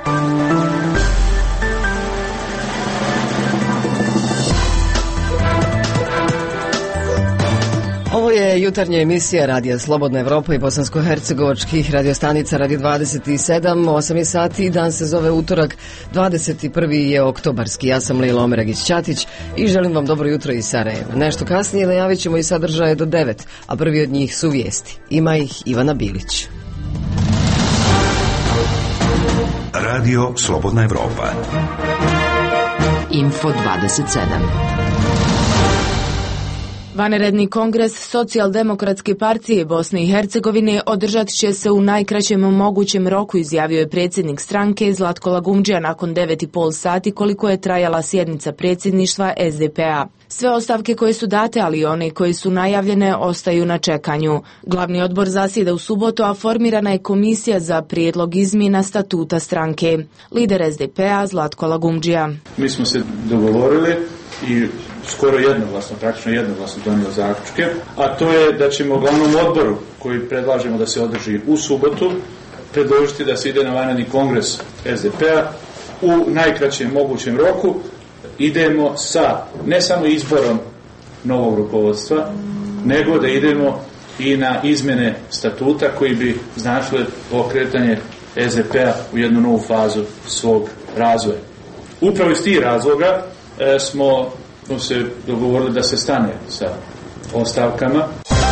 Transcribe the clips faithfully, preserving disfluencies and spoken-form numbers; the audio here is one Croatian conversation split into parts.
Ovo je jutarnja emisija Radija Slobodna Evropa i bosansko-hercegovačkih radiostanica Radio dvadeset sedam, osam je sati i dan se zove utorak, dvadeset prvi je oktobarski. Ja sam Lila Omeragić-Ćatić i želim vam dobro jutro iz Sarajeva. Nešto kasnije najavit ćemo i sadržaje do devet, a prvi od njih su vijesti. Ima ih Ivana Bilić. Radio Slobodna Evropa. Info dvadeset sedam. Vanredni kongres Socijaldemokratske partije Bosne i Hercegovine održat će se u najkraćem mogućem roku, izjavio je predsjednik stranke Zlatko Lagumdžija nakon devet i pol sati koliko je trajala sjednica predsjedništva S D P A. Sve ostavke koje su date, ali i one koje su najavljene, ostaju na čekanju. Glavni odbor zasjeda u subotu, a formirana je komisija za prijedlog izmjena statuta stranke. Lider S D P A Zlatko Lagumdžija. Mi smo se dogovorili i skoro jednoglasno, praktično jednoglasno donijeli zaključke, a to je da ćemo glavnom odboru koji predlažemo da se održi u subotu predložiti da se ide na vanredni kongres S D P A u najkraćem mogućem roku. Idemo sa ne samo izborom novog rukovodstva, nego da idemo i na izmjene statuta koji bi značile pokretanje S D P A u jednu novu fazu svog razvoja. Upravo iz tih razloga e, smo, smo se dogovorili da se stane sa ostavkama.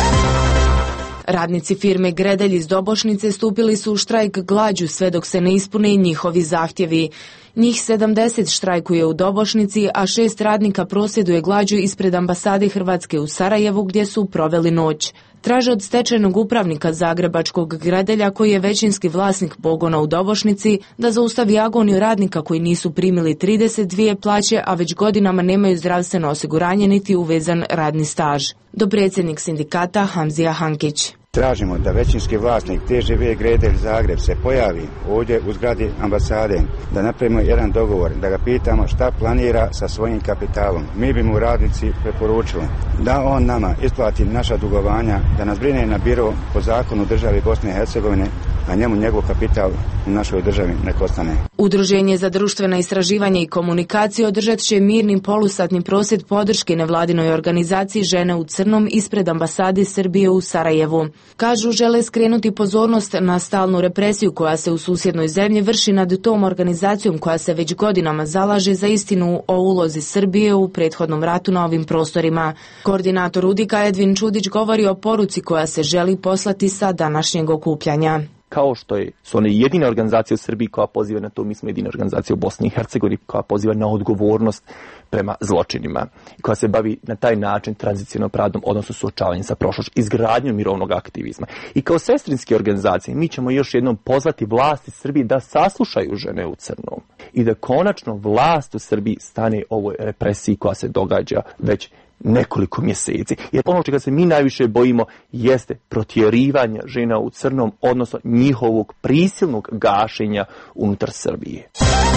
Radnici firme Gredelj iz Dobošnice stupili su u štrajk glađu sve dok se ne ispune njihovi zahtjevi. Njih sedamdeset štrajkuje u Dobošnici, a šest radnika prosvjeduje glađu ispred ambasade Hrvatske u Sarajevu gdje su proveli noć. Traže od stečajnog upravnika Zagrebačkog Gredelja, koji je većinski vlasnik pogona u Dobošnici, da zaustavi agoniju radnika koji nisu primili trideset dvije plaće, a već godinama nemaju zdravstveno osiguranje niti uvezan radni staž. Dopredsjednik sindikata Hamzija Hankić. Tražimo da većinski vlasnik T Ž V Gredelj Zagreb se pojavi ovdje u zgradi ambasade, da napravimo jedan dogovor, da ga pitamo šta planira sa svojim kapitalom. Mi bi mu radnici preporučili da on nama isplati naša dugovanja, da nas brine na biro po zakonu državi Bosne i Hercegovine, a njemu njegov kapital u našoj državi nek ostane. Udruženje za društvena istraživanja i komunikaciju održat će mirni polusatni prosvjed podrške nevladinoj organizaciji Žene u crnom ispred ambasade Srbije u Sarajevu. Kažu, žele skrenuti pozornost na stalnu represiju koja se u susjednoj zemlji vrši nad tom organizacijom koja se već godinama zalaže za istinu o ulozi Srbije u prethodnom ratu na ovim prostorima. Koordinator Udika Edvin Čudić govori o poruci koja se želi poslati sa današnjeg okupljanja. Kao što je, su one jedina organizacija u Srbiji koja poziva na to, mi smo jedina organizacija u Bosni i Hercegovini koja poziva na odgovornost prema zločinima, koja se bavi na taj način tranzicionalnom pravdom, odnosno suočavanjem sa prošlošću, izgradnjom mirovnog aktivizma. I kao sestrinske organizacije mi ćemo još jednom pozvati vlasti Srbije da saslušaju Žene u crnom i da konačno vlast u Srbiji stane ovoj represiji koja se događa već nekoliko mjeseci. Jer ono čega se mi najviše bojimo jeste protjerivanje žena u crnom, odnosno njihovog prisilnog gašenja unutar Srbije.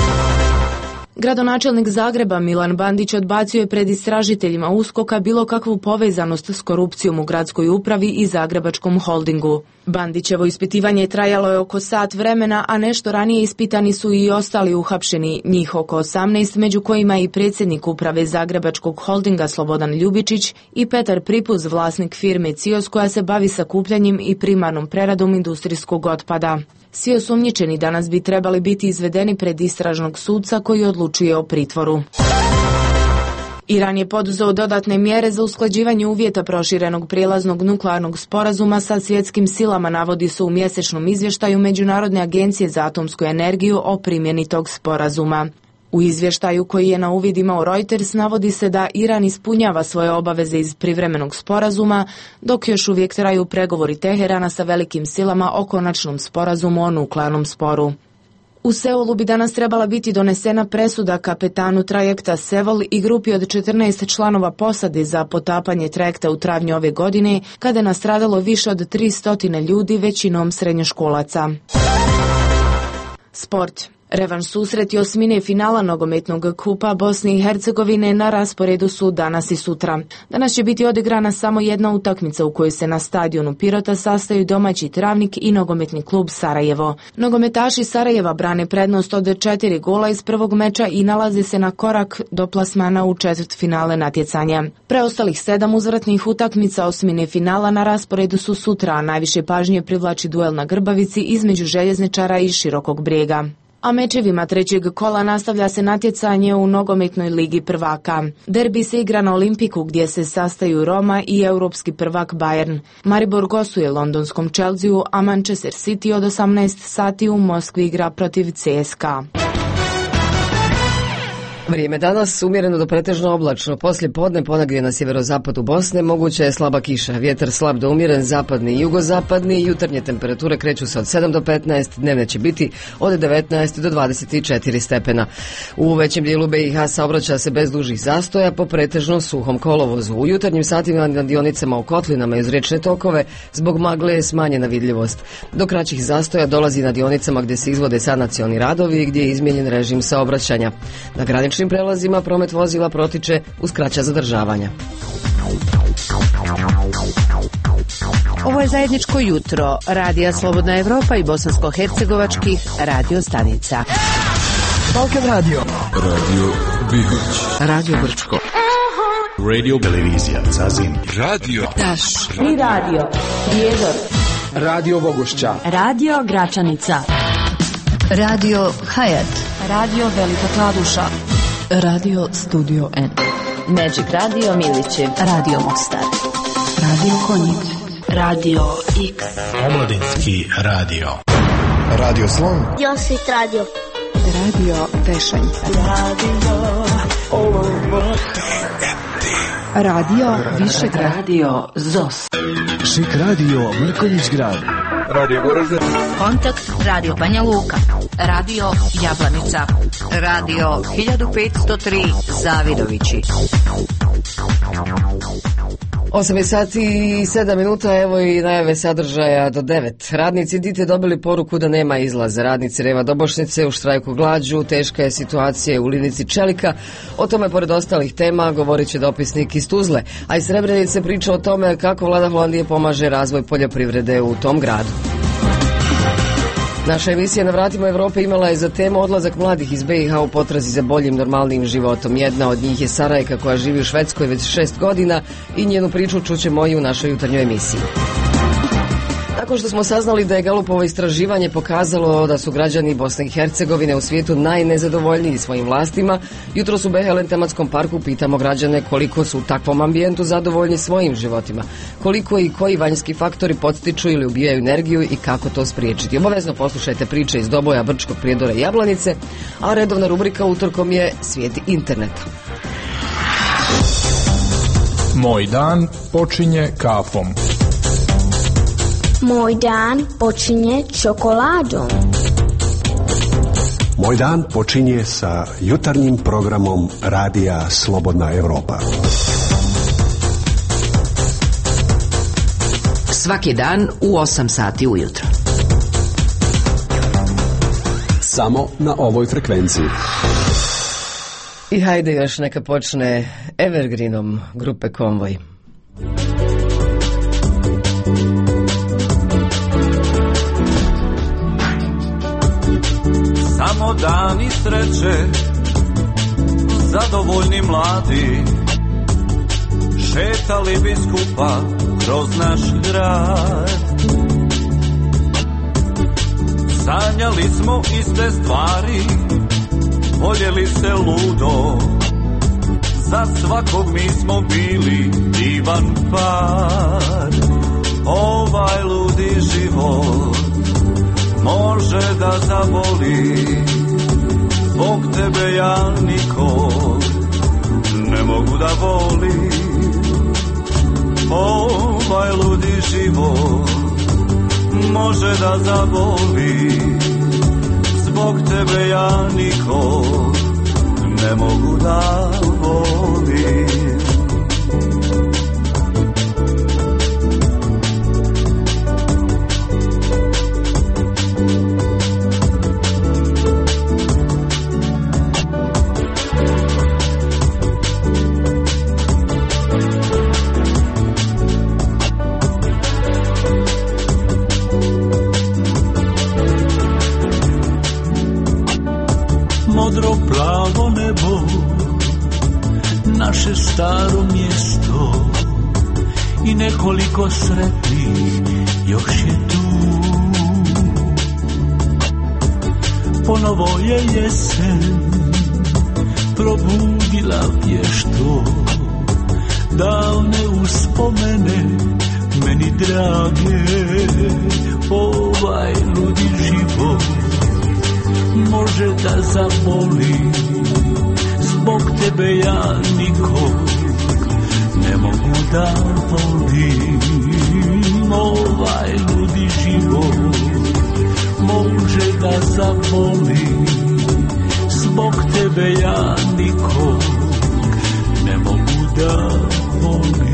Gradonačelnik Zagreba Milan Bandić odbacio je pred istražiteljima USKOK-a bilo kakvu povezanost s korupcijom u gradskoj upravi i Zagrebačkom holdingu. Bandićevo ispitivanje trajalo je oko sat vremena, a nešto ranije ispitani su i ostali uhapšeni, njih oko osamnaest, među kojima i predsjednik uprave Zagrebačkog holdinga Slobodan Ljubičić i Petar Pripuz, vlasnik firme Cios koja se bavi sakupljanjem i primarnom preradom industrijskog otpada. Svi osumnjičeni danas bi trebali biti izvedeni pred istražnog sudca koji odlučuje o pritvoru. Iran je poduzeo dodatne mjere za usklađivanje uvjeta proširenog prijelaznog nuklearnog sporazuma sa svjetskim silama, navodi se u mjesečnom izvještaju Međunarodne agencije za atomsku energiju o primjeni tog sporazuma. U izvještaju koji je na uvid imao Reuters navodi se da Iran ispunjava svoje obaveze iz privremenog sporazuma, dok još uvijek traju pregovori Teherana sa velikim silama o konačnom sporazumu o nuklearnom sporu. U Seulu bi danas trebala biti donesena presuda kapetanu trajekta Sevol i grupi od četrnaest članova posade za potapanje trajekta u travnju ove godine, kada je nastradalo više od tristo ljudi, većinom srednjoškolaca. Sport. Revanš susreti osmine finala nogometnog kupa Bosne i Hercegovine na rasporedu su danas i sutra. Danas će biti odigrana samo jedna utakmica u kojoj se na stadionu Pirota sastaju domaći Travnik i nogometni klub Sarajevo. Nogometaši Sarajeva brane prednost od četiri gola iz prvog meča i nalaze se na korak do plasmana u četvrtfinale natjecanja. Preostalih sedam uzvratnih utakmica osmine finala na rasporedu su sutra, a najviše pažnje privlači duel na Grbavici između Željezničara i Širokog Brijega. A mečevima trećeg kola nastavlja se natjecanje u nogometnoj ligi prvaka. Derbi se igra na Olimpiku gdje se sastaju Roma i europski prvak Bayern. Maribor gostuje londonskom Chelsea, a Manchester City od osamnaest sati u Moskvi igra protiv C S K A. Vrijeme danas umjereno do pretežno oblačno. Poslije podne ponegdje na sjeverozapadu Bosne moguća je slaba kiša. Vjetar slab do umjeren, zapadni i jugozapadni. Jutarnje temperature kreću se od sedam do petnaest, dnevne će biti od devetnaest do dvadeset četiri stepena. U većem dijelu B i H saobraća se bez dužih zastoja po pretežno suhom kolovozu. U jutarnjim satima na dionicama u kotlinama i uz riječne tokove zbog magle je smanjena vidljivost. Do kraćih zastoja dolazi na dionicama gdje se izvode sanacioni radovi i gdje je izmijenjen režim saobraćanja. Na graničnim prelazima promet vozila protiče uz kraća zadržavanja. Ovo je zajedničko jutro Radija Slobodna Evropa i bosansko-hercegovačkih radio stanica. Balkan Radio, Radio Bihoć, Radio Brčko, Radio Televizija Zazin, Radio Taš i Radio Prijedor, Radio Bogošća, Radio Gračanica, Radio Hayat, Radio Velika Kladuša, Radio Studio N, Magic Radio Miliće, Radio Mostar, Radio Konjic, Radio X, Omladinski radio, Radio Slon, Josit Radio, Radio Tešanj, Radio Olomouc, Radio Višegrad, Radio Zos, Šik Radio Mrkonjić Grad, Radio Goražde, Kontakt Radio Banja Luka, Radio Jablanica, Radio hiljadu petsto tri Zavidovići. osam sati i sedam minuta, evo i najave sadržaja do devet. Radnici Dite dobili poruku da nema izlaza. Radnici Reva Dobošnice u štrajku glađu, teška je situacija u Linici Čelika. O tome, pored ostalih tema, govorit će dopisnik iz Tuzle. A iz Srebrenice priča o tome kako vlada Holandije pomaže razvoj poljoprivrede u tom gradu. Naša emisija Na vratima Evrope imala je za temu odlazak mladih iz B i H u potrazi za boljim, normalnim životom. Jedna od njih je Sarajka koja živi u Švedskoj već šest godina i njenu priču čućemo i u našoj jutarnjoj emisiji. Nakon što smo saznali da je Galupovo istraživanje pokazalo da su građani Bosne i Hercegovine u svijetu najnezadovoljniji svojim vlastima, jutros u Behelen tematskom parku pitamo građane koliko su u takvom ambijentu zadovoljni svojim životima, koliko i koji vanjski faktori podstiču ili ubijaju energiju i kako to spriječiti. Obavezno poslušajte priče iz Doboja, Brčkog, Prijedora i Jablanice, a redovna rubrika utorkom je Svijet interneta. Moj dan počinje kafom. Moj dan počinje čokoladom. Moj dan počinje sa jutarnjim programom Radija Slobodna Evropa. Svaki dan u osam sati ujutro. Samo na ovoj frekvenciji. I hajde još neka počne Evergreenom grupe Konvoj. Samo dani sreće, zadovoljni mladi, šetali bi skupa kroz naš grad. Sanjali smo iste stvari, voljeli se ludo, za svakog mi smo bili divan par. Ovaj ludi život može da zaboli, zbog tebe ja nikog ne mogu da volim. Ovaj ludi život može da zaboli, zbog tebe ja nikog ne mogu da volim. naše staro mjesto i nekoliko sretnih još je tu. Ponovo je jesen probudila vješto davne uspomene meni drage. Ovaj ludi život može da zaboli, zbog tebe ja nikog ne mogu da volim. Ovaj ludi život može da zaboli, zbog tebe ja nikog ne mogu da volim.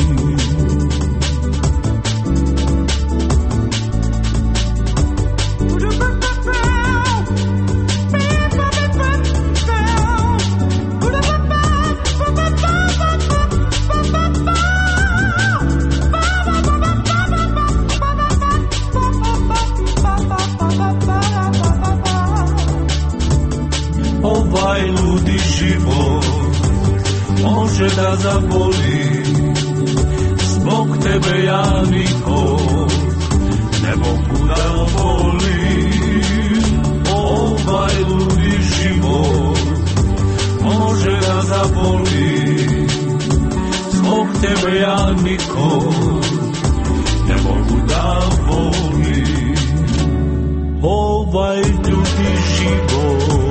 Ovaj ludi život može da zaboli, zbog tebe ja nikog ne mogu da volim. Ovaj ludi život može da zaboli, zbog tebe ja nikog ne mogu da volim. Ovaj ludi život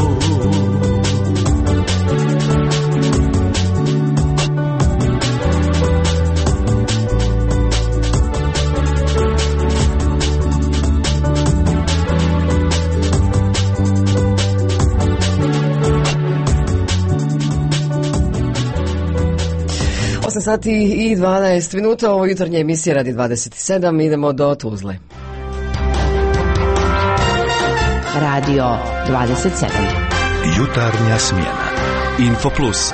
osam sati i dvanaest minuta, ovo jutarnje emisije radi dvadeset sedam, idemo do Tuzle. Radio dvadeset sedam. Jutarnja smjena. Info Plus.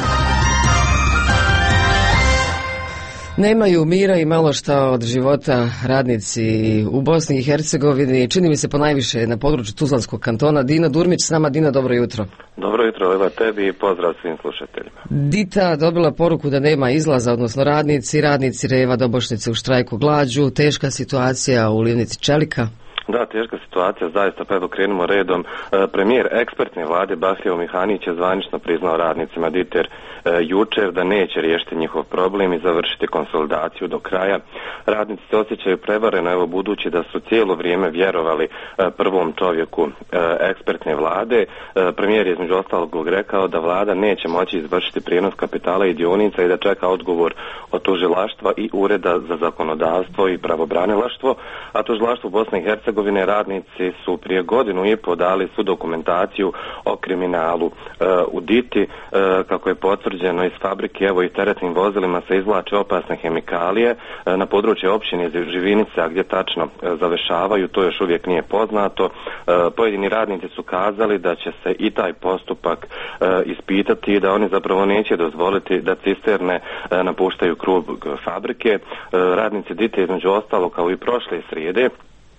Nemaju mira i malo šta od života radnici u Bosni i Hercegovini, čini mi se ponajviše na području Tuzlanskog kantona. Dina Durmić s nama. Dina, dobro jutro. Dobro jutro, Lila, tebi i pozdrav svim slušateljima. Dita dobila poruku da nema izlaza, odnosno radnici, radnici Reva Dobošnice u štrajku glađu, teška situacija u Livnici Čelika. Da, teška situacija, zaista, pa evo krenimo redom. E, premijer ekspertne vlade Bahljevo Mihanić je zvanično priznao radnicima Diter e, jučer da neće riješiti njihov problem i završiti konsolidaciju do kraja. Radnici se osjećaju prevareno, evo budući da su cijelo vrijeme vjerovali e, prvom čovjeku e, ekspertne vlade. E, premijer je između ostalog rekao da vlada neće moći izvršiti prijenos kapitala i dionica i da čeka odgovor od tužilaštva i ureda za zakonodavstvo i pravobranilaštvo, a tužilaštvo Bosne i Hercegovine radnici su prije godinu i pol dali svu dokumentaciju o kriminalu e, u Diti, e, kako je potvrđeno iz fabrike, evo i teretnim vozilima se izvlače opasne hemikalije e, na području općine Živinica, gdje tačno e, završavaju, to još uvijek nije poznato. E, pojedini radnici su kazali da će se i taj postupak e, ispitati i da oni zapravo neće dozvoliti da cisterne e, napuštaju krug fabrike. E, radnici Dite između ostalo kao i prošle srijede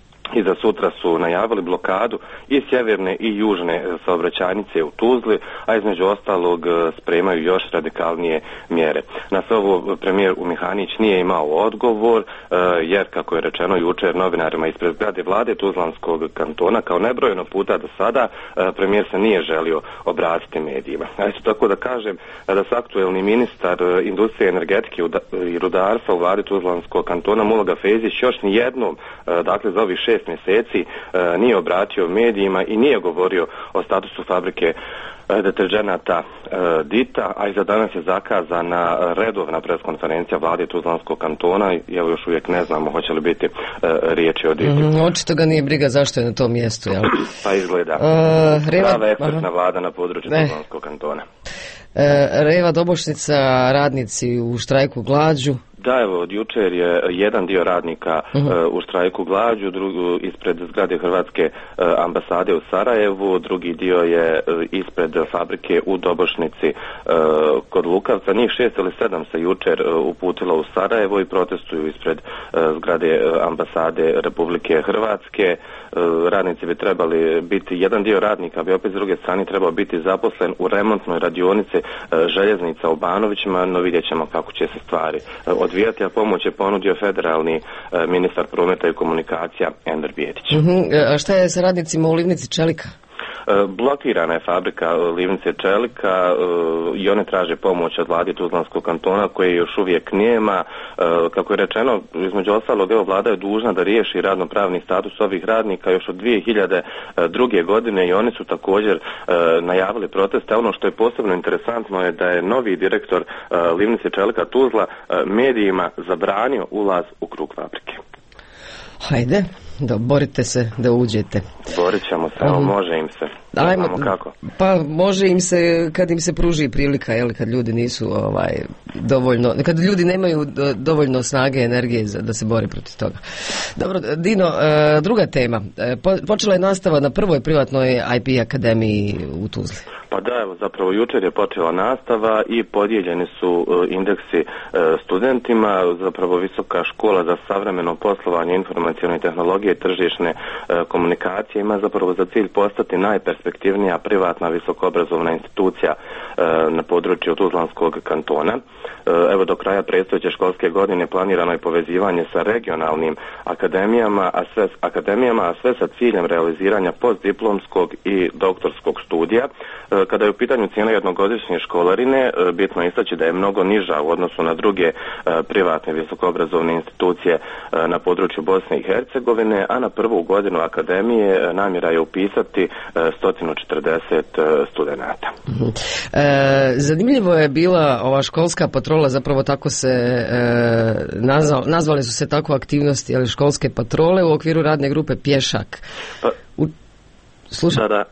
i za sutra su najavili blokadu i sjeverne i južne saobraćajnice u Tuzli, a između ostalog spremaju još radikalnije mjere. Na sve ovo premijer Mihanić nije imao odgovor, jer kako je rečeno jučer novinarima ispred zgrade vlade Tuzlanskog kantona, kao nebrojeno puta do sada premijer se nije želio obratiti medijima. A isto tako da kažem da se aktuelni ministar industrije, energetike i rudarstva u vladi Tuzlanskog kantona Mulaga Fezić još ni jednom, dakle za ovih šest mjeseci e, nije obratio medijima i nije govorio o statusu fabrike e, deterđenata e, Dita, a i za danas je zakazana redovna preskonferencija vlade Tuzlanskog kantona i evo još uvijek ne znamo hoće li biti e, riječi o Diti. Mm, očito ga nije briga zašto je na tom mjestu, jel? Pa izgleda. Uh, Reva... Prava ekspertna vlada na području ne. Tuzlanskog kantona. E, Reva Dobošnica, radnici u štrajku glađu, Da, evo, od jučer je jedan dio radnika uh-huh. uh, u štrajku glađu, drugu ispred zgrade Hrvatske uh, ambasade u Sarajevu, drugi dio je uh, ispred fabrike u Dobošnici uh, kod Lukavca. Njih šest ili sedam se jučer uh, uputilo u Sarajevo i protestuju ispred uh, zgrade uh, ambasade Republike Hrvatske. Uh, radnici bi trebali biti, jedan dio radnika bi opet s druge strane trebao biti zaposlen u remontnoj radionici uh, željeznica u Banovićima, no vidjet ćemo kako će se stvari uh, odvijati, a pomoć je ponudio federalni uh, ministar prometa i komunikacija Enver Bijetić. Uh-huh. A šta je sa radnicima u Livnici Čelika? Blokirana je fabrika Livnice Čelika i one traže pomoć od vlade Tuzlanskog kantona koje još uvijek nema. Kako je rečeno, između ostalog, evo, vlada je dužna da riješi radno-pravni status ovih radnika još od dvije hiljade druge godine i oni su također najavili proteste. Ono što je posebno interesantno je da je novi direktor Livnice Čelika Tuzla medijima zabranio ulaz u krug fabrike. Hajde, da borite se da uđete. Borit ćemo se, um, može im se. Ajmo, kako. Pa može im se kad im se pruži prilika, jel, kad ljudi nisu ovaj, dovoljno, kad ljudi nemaju do, dovoljno snage, energije za, da se bore protiv toga. Dobro, Dino, uh, druga tema. Po, počela je nastava na prvoj privatnoj I P akademiji u Tuzli. Pa da, evo, zapravo jučer je počela nastava i podijeljeni su uh, indeksi uh, studentima, zapravo Visoka škola za savremeno poslovanje, informacione tehnologije i tržišne uh, komunikacije ima zapravo za cilj postati najperspektivnija privatna visokoobrazovna institucija uh, na području Tuzlanskog kantona. Uh, evo, do kraja predstojeće školske godine planirano je povezivanje sa regionalnim akademijama, a sve, akademijama, a sve sa ciljem realiziranja postdiplomskog i doktorskog studija. Kada je u pitanju cijena jednogodišnje školarine, bitno je istaći da je mnogo niža u odnosu na druge privatne visokoobrazovne institucije na području Bosne i Hercegovine, a na prvu godinu akademije namjera je upisati sto četrdeset studenata. Uh-huh. E, zanimljivo je bila ova školska patrola, zapravo tako se e, nazval, nazvale su se tako aktivnosti, ali školske patrole u okviru radne grupe Pješak. Pa, u, slušaj. Da, da.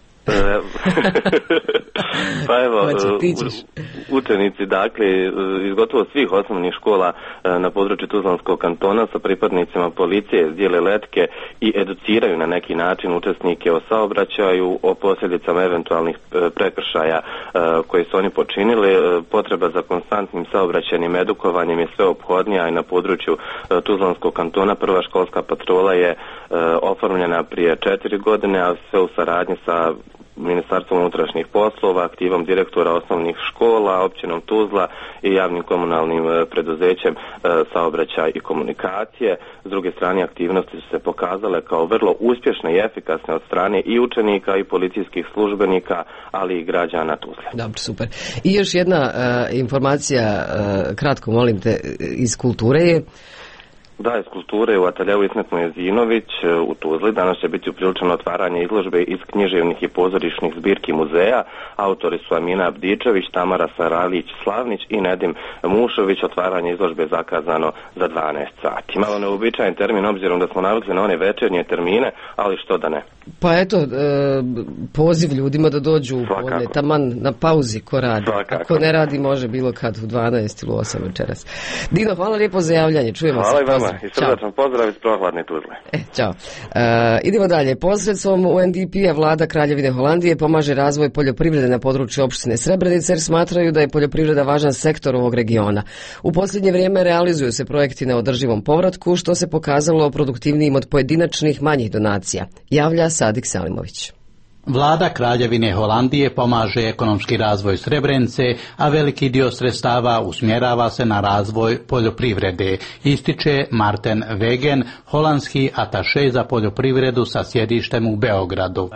Pa evo, učenici, dakle, iz gotovo svih osnovnih škola na području Tuzlanskog kantona sa pripadnicima policije dijele letke i educiraju na neki način učesnike o saobraćaju, o posljedicama eventualnih prekršaja koje su oni počinili. Potreba za konstantnim saobraćajnim edukovanjem je sve ophodnija i na području Tuzlanskog kantona. Prva školska patrola je oformljena prije četiri godine, a sve u saradnji sa Ministarstvom unutrašnjih poslova, aktivom direktora osnovnih škola, općinom Tuzla i javnim komunalnim preduzećem saobraćaj i komunikacije. S druge strane, aktivnosti su se pokazale kao vrlo uspješne i efikasne od strane i učenika i policijskih službenika, ali i građana Tuzle. Dobro, super. I još jedna uh, informacija, uh, kratko molim te, iz kulture je. Da, iz kulture u ateljeu Ismet Mojezinović u Tuzli danas će biti upriličeno otvaranje izložbe iz književnih i pozorišnih zbirki muzeja. Autori su Amina Abdičević, Tamara Saralić-Slavnić i Nedim Mušović. Otvaranje izložbe je zakazano za dvanaest sati. Malo neobičajen termin obzirom da smo navikli na one večernje termine, ali što da ne. Pa eto, e, poziv ljudima da dođu u podne, taman na pauzi ko radi. Svakako. Ako ne radi može bilo kad u dvanaest ili u osam večeras. Dino, hvala lijepo za javljanje. Čujemo hvala se. Hvala i vama i srdačan pozdrav iz prohladne Tuzle. E, čao. E, idemo dalje. Posredstvom U N D P-a vlada Kraljevine Holandije pomaže razvoj poljoprivrede na području opštine Srebrenica jer smatraju da je poljoprivreda važan sektor ovog regiona. U posljednje vrijeme realizuju se projekti na održivom povratku što se pokazalo produktivnijim od pojedinačnih manjih donacija. Javlja Sadik Selimović. Vlada Kraljevine Holandije pomaže ekonomski razvoj Srebrenice, a veliki dio sredstava usmjerava se na razvoj poljoprivrede, ističe Marten Wegen, holandski ataše za poljoprivredu sa sjedištem u Beogradu.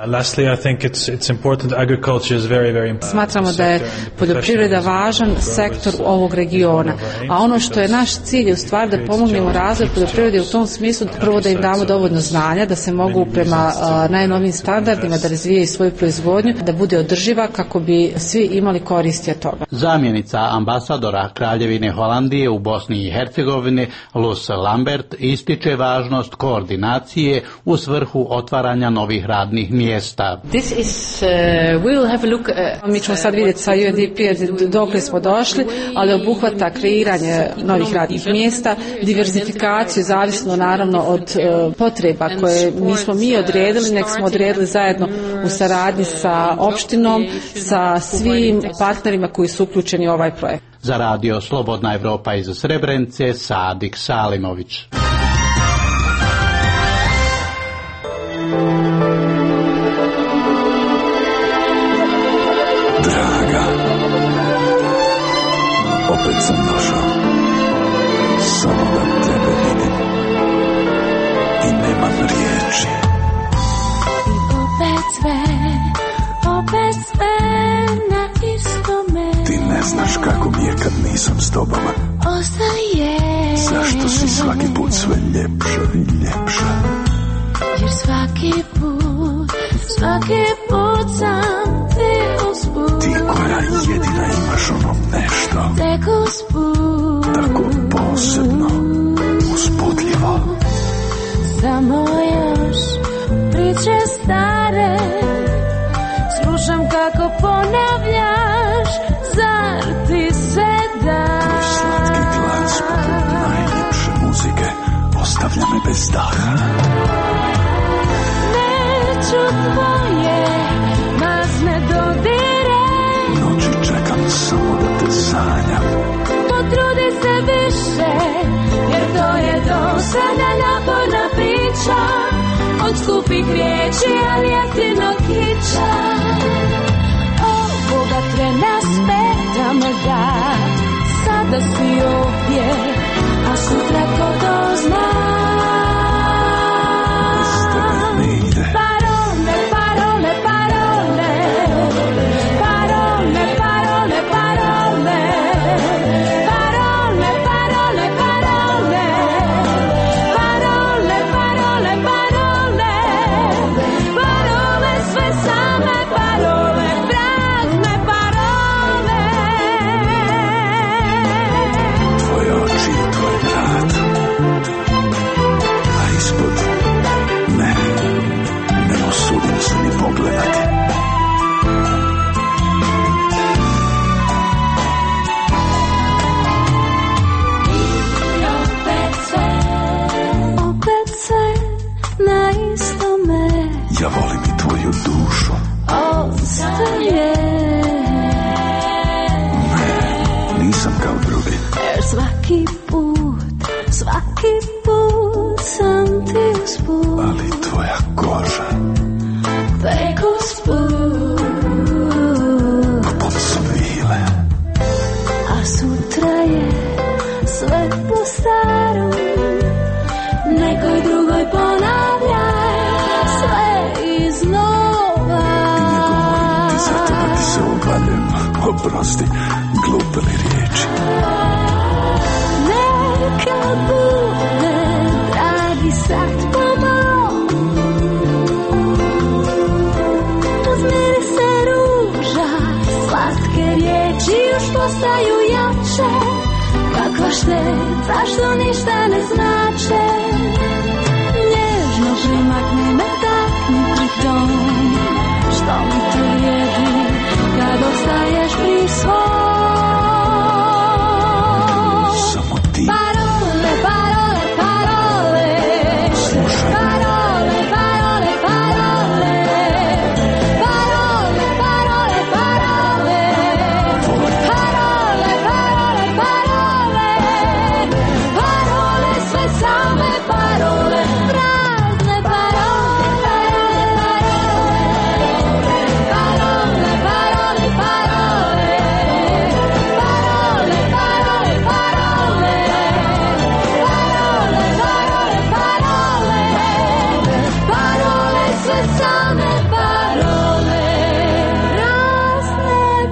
Smatramo da je poljoprivreda važan sektor ovog regiona, a ono što je naš cilj je u stvari da pomognemo razvoj poljoprivrede u tom smislu prvo da im damo dovoljno znanja, da se mogu prema uh, najnovijim standardima da razvijaju razvijaju svoju proizvodnju, da bude održiva kako bi svi imali koristi od toga. Zamjenica ambasadora Kraljevine Holandije u Bosni i Hercegovini Luz Lambert ističe važnost koordinacije u svrhu otvaranja novih radnih mjesta. This is, uh, we will have a look, uh, mi ćemo sad vidjeti sa U N D P dokle smo došli, ali obuhvata kreiranje novih radnih mjesta, diverzifikaciju, zavisno naravno od uh, potreba koje nismo mi odredili, nek smo odredili zajedno u saradnji sa opštinom, sa svim partnerima koji su uključeni u ovaj projekt. Za radio Slobodna Evropa iz Srebrenice, Sadik Salimović. Draga, opet sam došao, samo da tebe vidim i nemam riječi. I opet sve, opet sve na istome. Ti ne znaš kako mi je kad nisam s tobom. Ostaje. Zašto si svaki put sve ljepša i ljepša? Jer svaki put, svaki put sam te usput. Ti koja jedina imaš ono nešto. Tek usput. Tako posebno, uspudljivo. Samo još priče stare, slušam kako ponavljaš, zar ti se da? Tvoj slatki glas poput najljepše muzike ostavlja me bez daha. Neću tvoje mazne dodire, noći čekam samo da te sanjam. Potrudi se više, jer to je dosadna naporna priča, od skupih riječi, ali jeftinog kiča. Ovoga trena smeta me da sada si ovdje, a sutra ko to zna. Bez tebe ne ide. Parole, parole, parole, parole, parole, parole, parole, parole, parole, parole, parole, parole, parole, sve same parole, prazne parole. Tvoje oči i tvoj grad, a ispod ne, ne usudim se ni pogledati. Opet sve, opet sve na istome. Ja volim i tvoju dušu. Ostaje. Ne, nisam kao drugi. Jer svaki put, svaki put sam ti usput. Ali tvoja koža tek usput. poput svile. A sutra je sve po starom, nekoj drugoj ponavljaj sve iznova. I ne govorim ti zato da ti se uvaljujem. Oprosti, glupe li riječi. Neka bude, dragi, sad pomalo. Razmiri se ruža, slatke riječi još postaju jače. Kakva šteta što ništa ne znače. Nježno primakni me, takni pritom, što mi to jedi kad ostaješ pri svom. Samo ti. Parole, parole, parole, parole, parole, parole, parole, parole, parole, parole, parole, parole, parole, sve same parole, prazne parole, parole, parole, parole, parole, parole, parole, parole, parole, parole, parole, sve same parole, prazne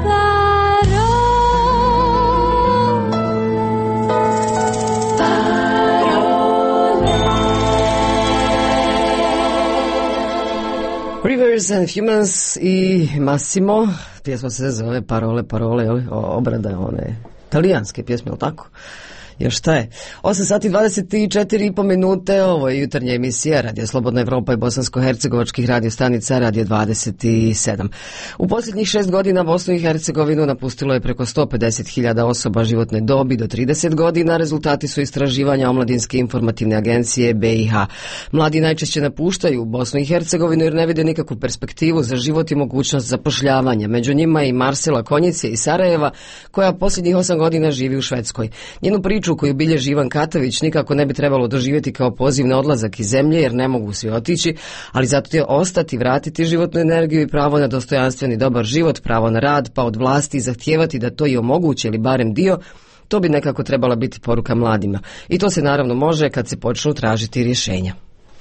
parole, parole. Rivers and Humans i Massimo, pjesma se zove Parole, parole, jel? Obrada one talijanske pjesme, jel tako? Još šta je? osam sati dvadeset četiri i po minute, ovo je jutarnja emisija Radio Slobodna Evropa i bosansko-hercegovačkih radiostanica Radio dvadeset sedam. U posljednjih šest godina Bosnu i Hercegovinu napustilo je preko sto pedeset hiljada osoba životne dobi do trideset godina. Rezultati su istraživanja Omladinske informativne agencije B i H. Mladi najčešće napuštaju Bosnu i Hercegovinu jer ne vide nikakvu perspektivu za život i mogućnost zapošljavanja. Među njima je i Marsela Konjice iz Sarajeva, koja posljednjih osam godina živi u Švedskoj. Njenu priču koju bilježi Ivan Katović nikako ne bi trebalo doživjeti kao poziv na odlazak iz zemlje, jer ne mogu svi otići, ali zato je ostati, vratiti životnu energiju i pravo na dostojanstveni dobar život, pravo na rad, pa od vlasti zahtijevati da to i omoguće ili barem dio. To bi nekako trebala biti poruka mladima. I to se naravno može kad se počnu tražiti rješenja.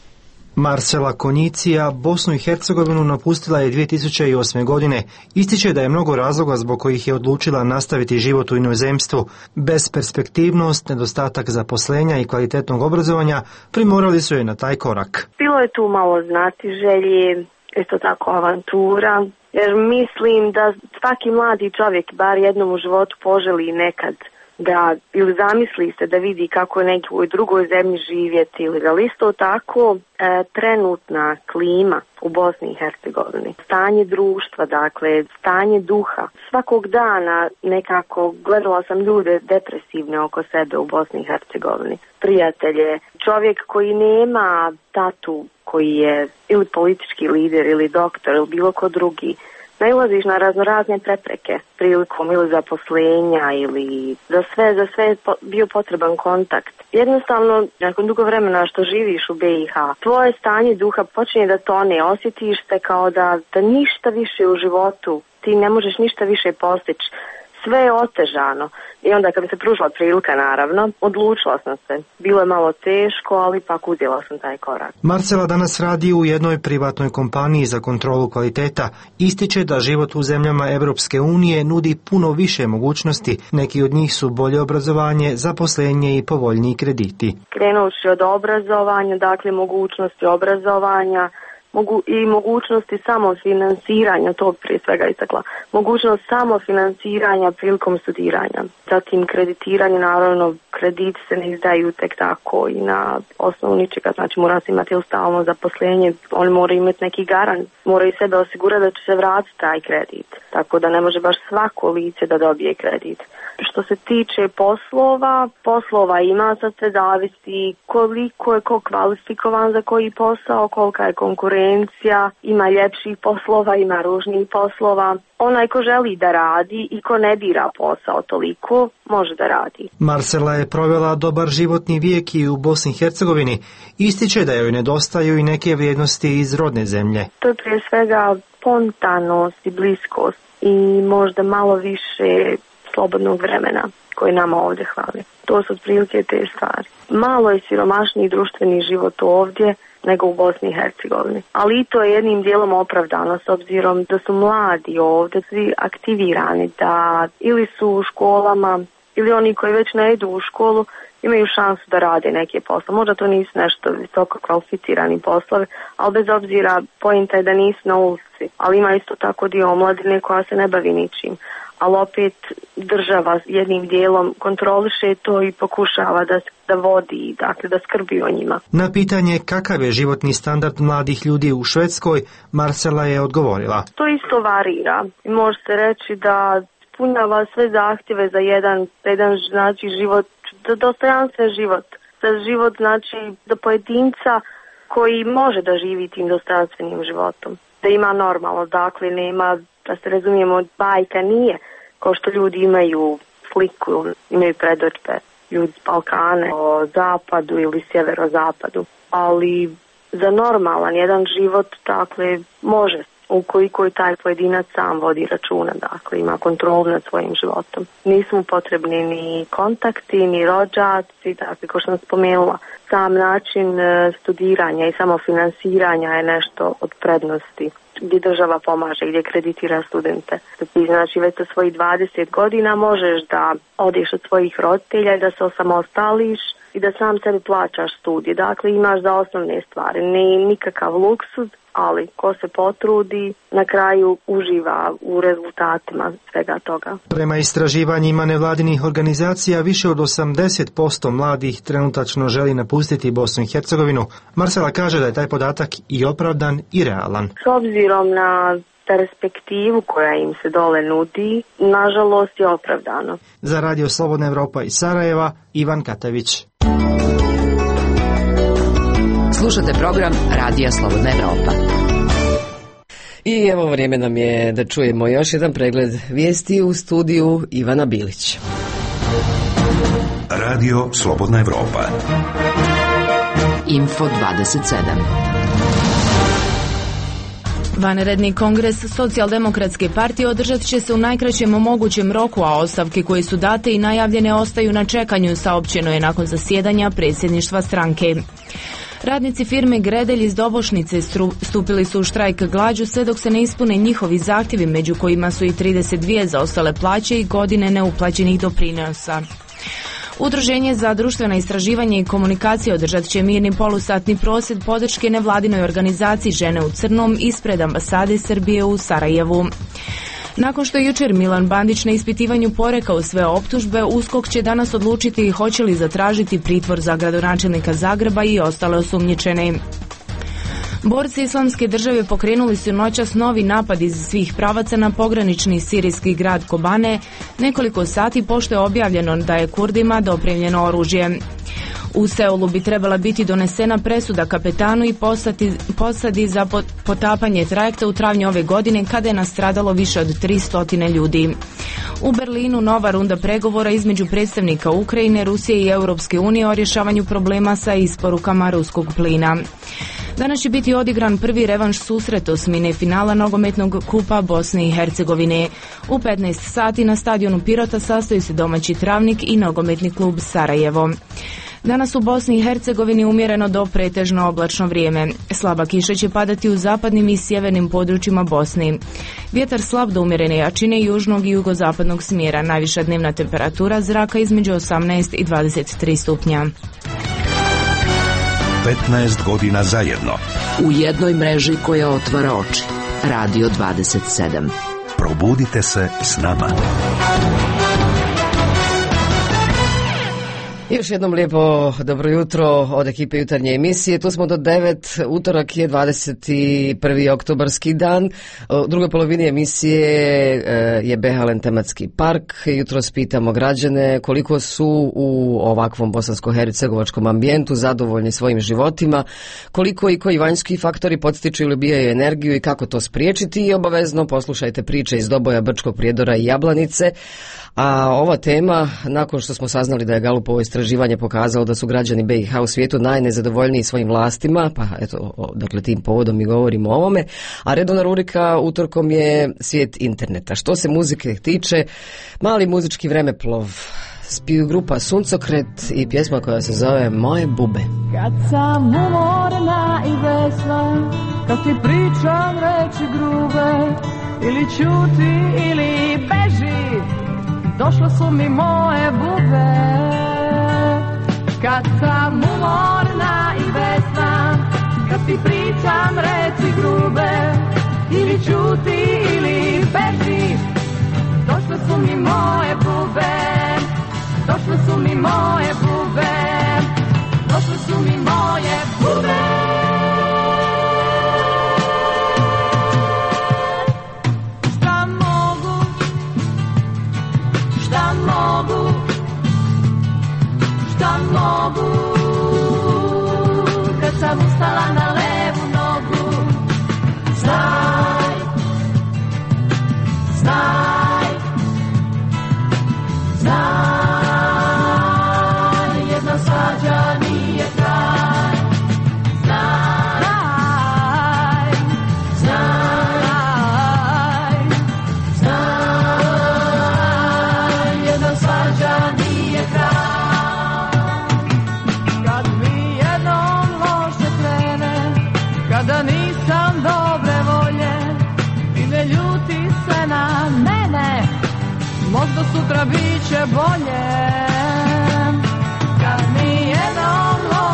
Marsela Konjicija Bosnu i Hercegovinu napustila je dvije tisuće osme. godine. Ističe da je mnogo razloga zbog kojih je odlučila nastaviti život u inozemstvu. Besperspektivnost, nedostatak zaposlenja i kvalitetnog obrazovanja primorali su je na taj korak. Bilo je tu malo znati želje, isto tako avantura, jer mislim da svaki mladi čovjek bar jednom u životu poželi nekad da ili zamisli se da vidi kako je nekoj drugoj zemlji živjeti, ili da isto tako e, trenutna klima u Bosni i Hercegovini, stanje društva, dakle stanje duha. Svakog dana nekako gledala sam ljude depresivne oko sebe u Bosni i Hercegovini, prijatelje, čovjek koji nema tatu koji je ili politički lider ili doktor ili bilo ko drugi. Nailaziš na raznorazne prepreke prilikom ili zaposlenja ili za sve, za sve je bio potreban kontakt. Jednostavno, nakon dugo vremena što živiš u B i H, tvoje stanje duha počinje da tone, osjetiš se kao da, da ništa više u životu, ti ne možeš ništa više postići. Sve je otežano. I onda kad bi se pružila prilika, naravno, odlučila sam se. Bilo je malo teško, ali ipak uzela sam taj korak. Marcela danas radi u jednoj privatnoj kompaniji za kontrolu kvaliteta. Ističe da život u zemljama Evropske unije nudi puno više mogućnosti. Neki od njih su bolje obrazovanje, zaposlenje i povoljniji krediti. Krenući od obrazovanja, dakle mogućnosti obrazovanja, Mogu, i mogućnosti samofinansiranja, tog prije svega istakla, mogućnost samofinansiranja prilikom studiranja. Zatim kreditiranje, naravno krediti se ne izdaju tek tako i na osnovu ničega, znači mora se imati stalno zaposlenje, on mora imati neki garant, mora i sebe osigurati da će se vratiti taj kredit, tako da ne može baš svako lice da dobije kredit. Što se tiče poslova, poslova ima, sad se zavisi koliko je ko kvalifikovan za koji posao, kolika je konkurencija, ima ljepših poslova, ima ružnijih poslova. Onaj ko želi da radi i ko ne bira posao toliko, može da radi. Marcela je provela dobar životni vijek i u Bosni i Hercegovini. Ističe da joj nedostaju i neke vrijednosti iz rodne zemlje. To je prije svega spontanost i bliskost i možda malo više slobodnog vremena koji nama ovdje hvali. To su otprilike te stvari. Malo je siromašniji društveni život ovdje nego u Bosni i Hercegovini. Ali i to je jednim dijelom opravdano s obzirom da su mladi ovdje svi aktivirani, da ili su u školama ili oni koji već ne idu u školu imaju šansu da rade neke posle. Možda to nisu nešto visoko kvalificirani poslovi, ali bez obzira pointa je da nisu na ulici. Ali ima isto tako dio omladine koja se ne bavi ničim. Ali opet država jednim dijelom kontroliše to i pokušava da, da vodi, dakle da skrbi o njima. Na pitanje kakav je životni standard mladih ljudi u Švedskoj, Marcela je odgovorila. To isto varira. Može se reći da ispunjava sve zahtjeve za jedan, jedan znači život, dostojanstven život. Za život znači za pojedinca koji može da živi tim dostojanstvenim životom. Da ima normalno, dakle nema, da se razumijemo, bajka nije kao što ljudi imaju sliku, imaju predođbe, ljudi s Balkane o zapadu ili sjeverozapadu. Ali za normalan jedan život, dakle, može, ukoliko je taj pojedinac sam vodi računa, dakle, ima kontrolu nad svojim životom. Nisu mu potrebni ni kontakti, ni rođaci, dakle, kao što sam spomenula, sam način studiranja i samofinansiranja je nešto od prednosti gdje država pomaže, gdje kreditira studente. Ti znači već sa svojih dvadeset godina možeš da odeš od svojih roditelja i da se osamostališ i da sam sebi plaćaš studije. Dakle, imaš za osnovne stvari. Ne nikakav luksuz, ali ko se potrudi, na kraju uživa u rezultatima svega toga. Prema istraživanjima nevladinih organizacija, više od osamdeset posto mladih trenutačno želi napustiti Bosnu i Hercegovinu. Marcela kaže da je taj podatak i opravdan i realan. S obzirom na perspektivu koja im se dole nudi, nažalost je opravdano. Za Radio Slobodna Evropa iz Sarajeva, Ivan Katavić. Slušate program Radija Slobodna Evropa. I evo vrijeme nam je da čujemo još jedan pregled vijesti u studiju Ivana Bilić. Radio Slobodna Evropa. Info dvadeset sedam. Vanredni kongres Socijaldemokratske partije održat će se u najkraćem mogućem roku, a ostavke koje su date i najavljene ostaju na čekanju, saopćeno je nakon zasjedanja predsjedništva stranke. Radnici firme Gredelj iz Dobošnice stupili su u štrajk glađu sve dok se ne ispune njihovi zahtjevi, među kojima su i trideset dvije zaostale plaće i godine neuplaćenih doprinosa. Udruženje za društvena istraživanje i komunikacije održat će mirni polusatni prosvjed podrške nevladinoj organizaciji Žene u crnom ispred ambasade Srbije u Sarajevu. Nakon što je jučer Milan Bandić na ispitivanju porekao sve optužbe, U S K O K će danas odlučiti hoće li zatražiti pritvor za gradonačelnika Zagreba i ostale osumnjičene. Borci Islamske države pokrenuli su noćas novi napad iz svih pravaca na pogranični sirijski grad Kobane, nekoliko sati pošto je objavljeno da je Kurdima dopremljeno oružje. U Seulu bi trebala biti donesena presuda kapetanu i posadi, posadi za potapanje trajekta u travnju ove godine kada je nastradalo više od tristo ljudi. U Berlinu nova runda pregovora između predstavnika Ukrajine, Rusije i Europske unije o rješavanju problema sa isporukama ruskog plina. Danas će biti odigran prvi revanš susret osmine finala nogometnog kupa Bosne i Hercegovine. U petnaest sati na stadionu Pirota sastoji se domaći Travnik i nogometni klub Sarajevo. Danas u Bosni i Hercegovini umjereno do pretežno oblačno vrijeme. Slaba kiša će padati u zapadnim i sjevernim područjima Bosne. Vjetar slab do umjerene jačine južnog i jugozapadnog smjera. Najviša dnevna temperatura zraka između osamnaest i dvadeset tri stupnja. petnaest godina zajedno. U jednoj mreži koja otvara oči. Radio dvadeset sedam. Probudite se s nama. Još jednom lijepo dobro jutro od ekipe jutarnje emisije. Tu smo do devet, utorak je dvadeset prvi oktobarski dan. U drugoj polovini emisije je Behalen tematski park. Jutros pitamo građane koliko su u ovakvom bosansko-hercegovačkom ambijentu zadovoljni svojim životima, koliko i koji vanjski faktori podstiču ili ubijaju energiju i kako to spriječiti. I obavezno poslušajte priče iz Doboja, Brčkog prijedora i Jablanice. A ova tema, nakon što smo saznali da je Galupovo istraživanje pokazalo da su građani B i H u svijetu najnezadovoljniji svojim vlastima, pa eto, dakle tim povodom mi govorimo o ovome, a redovna rubrika utorkom je svijet interneta. Što se muzike tiče, mali muzički vremeplov, spiju grupa Suncokret i pjesma koja se zove Moje bube. Kad sam umorna i vesna, kad ti pričam reči grube, ili ćuti ili beži, došle su mi moje bube. Kad sam umorna i besna, kad ti pričam reči grube, ili ćuti ili beži, došle su mi moje bube. Došle su mi moje bube. Došle su mi moje bube. Šta mogu, šta mogu, šta mogu, kad sam ustala na levu nogu. Znaj, znaj, znaj, jedna svađa nije kraj. Znaj, znaj, znaj, jedna svađa nije kraj. Kad mi jednom loše krene, kada nisam dobre volje i ne ljuti se na mene, možda sutra bit će bolje. Kad mi je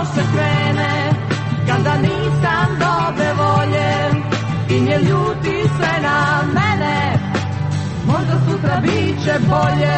loše krene, kada nisam dobre volje i ne ljuti se na mene, možda sutra bit će bolje.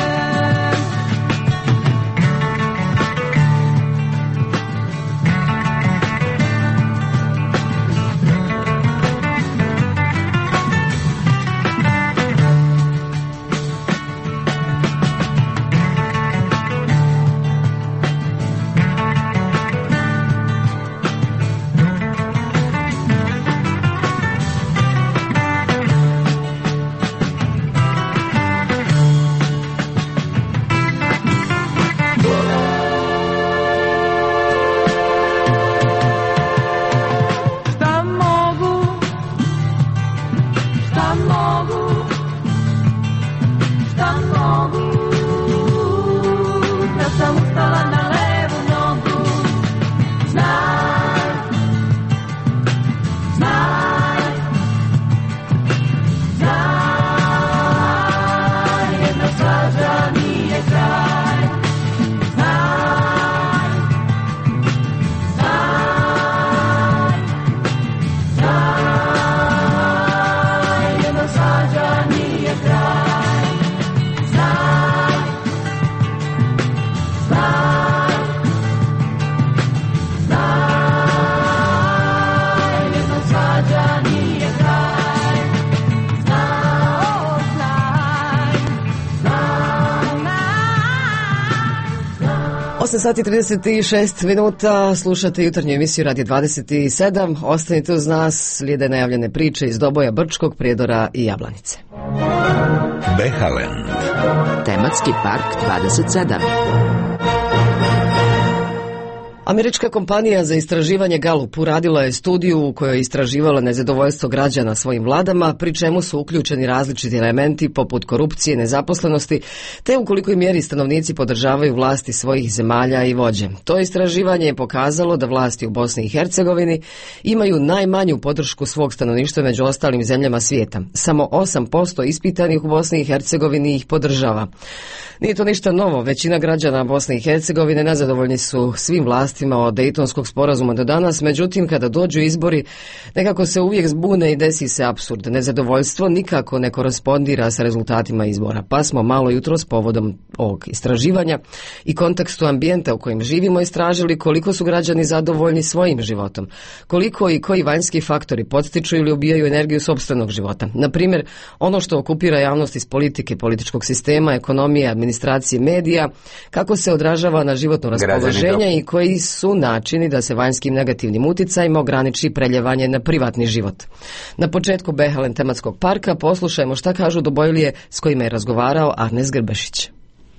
osam sati trideset šest minuta, slušate jutarnju emisiju Radio dvadeset sedam. Ostanite uz nas, slijede najavljene priče iz Doboja, Brčkog, Prijedora i Jablanice. Behaland. Tematski park dvadeset sedam. Američka kompanija za istraživanje Gallup uradila je studiju u kojoj je istraživala nezadovoljstvo građana svojim vladama, pri čemu su uključeni različiti elementi poput korupcije, nezaposlenosti, te u kolikoj mjeri stanovnici podržavaju vlasti svojih zemalja i vođe. To istraživanje je pokazalo da vlasti u Bosni i Hercegovini imaju najmanju podršku svog stanovništva među ostalim zemljama svijeta. Samo osam posto ispitanih u Bosni i Hercegovini ih podržava. Nije to ništa novo, većina građana Bosne i Hercegovine nezadovoljni su svim vlastima od Dejtonskog sporazuma do danas, međutim kada dođu izbori nekako se uvijek zbune i desi se apsurd. Nezadovoljstvo nikako ne korespondira sa rezultatima izbora, pa smo malo jutros povodom ovog istraživanja i kontekstu ambijenta u kojem živimo istražili koliko su građani zadovoljni svojim životom, koliko i koji vanjski faktori podstiču ili ubijaju energiju sopstvenog života. Na primjer, ono što okupira javnost iz politike, političkog sistema, ekonomije, administracije, medija, kako se odražava na životno raspoloženje i koji su načini da se vanjskim negativnim uticajima ograniči preljevanje na privatni život. Na početku Behaland tematskog parka poslušajmo šta kažu Dobojlije s kojima je razgovarao Arnes Grbešić.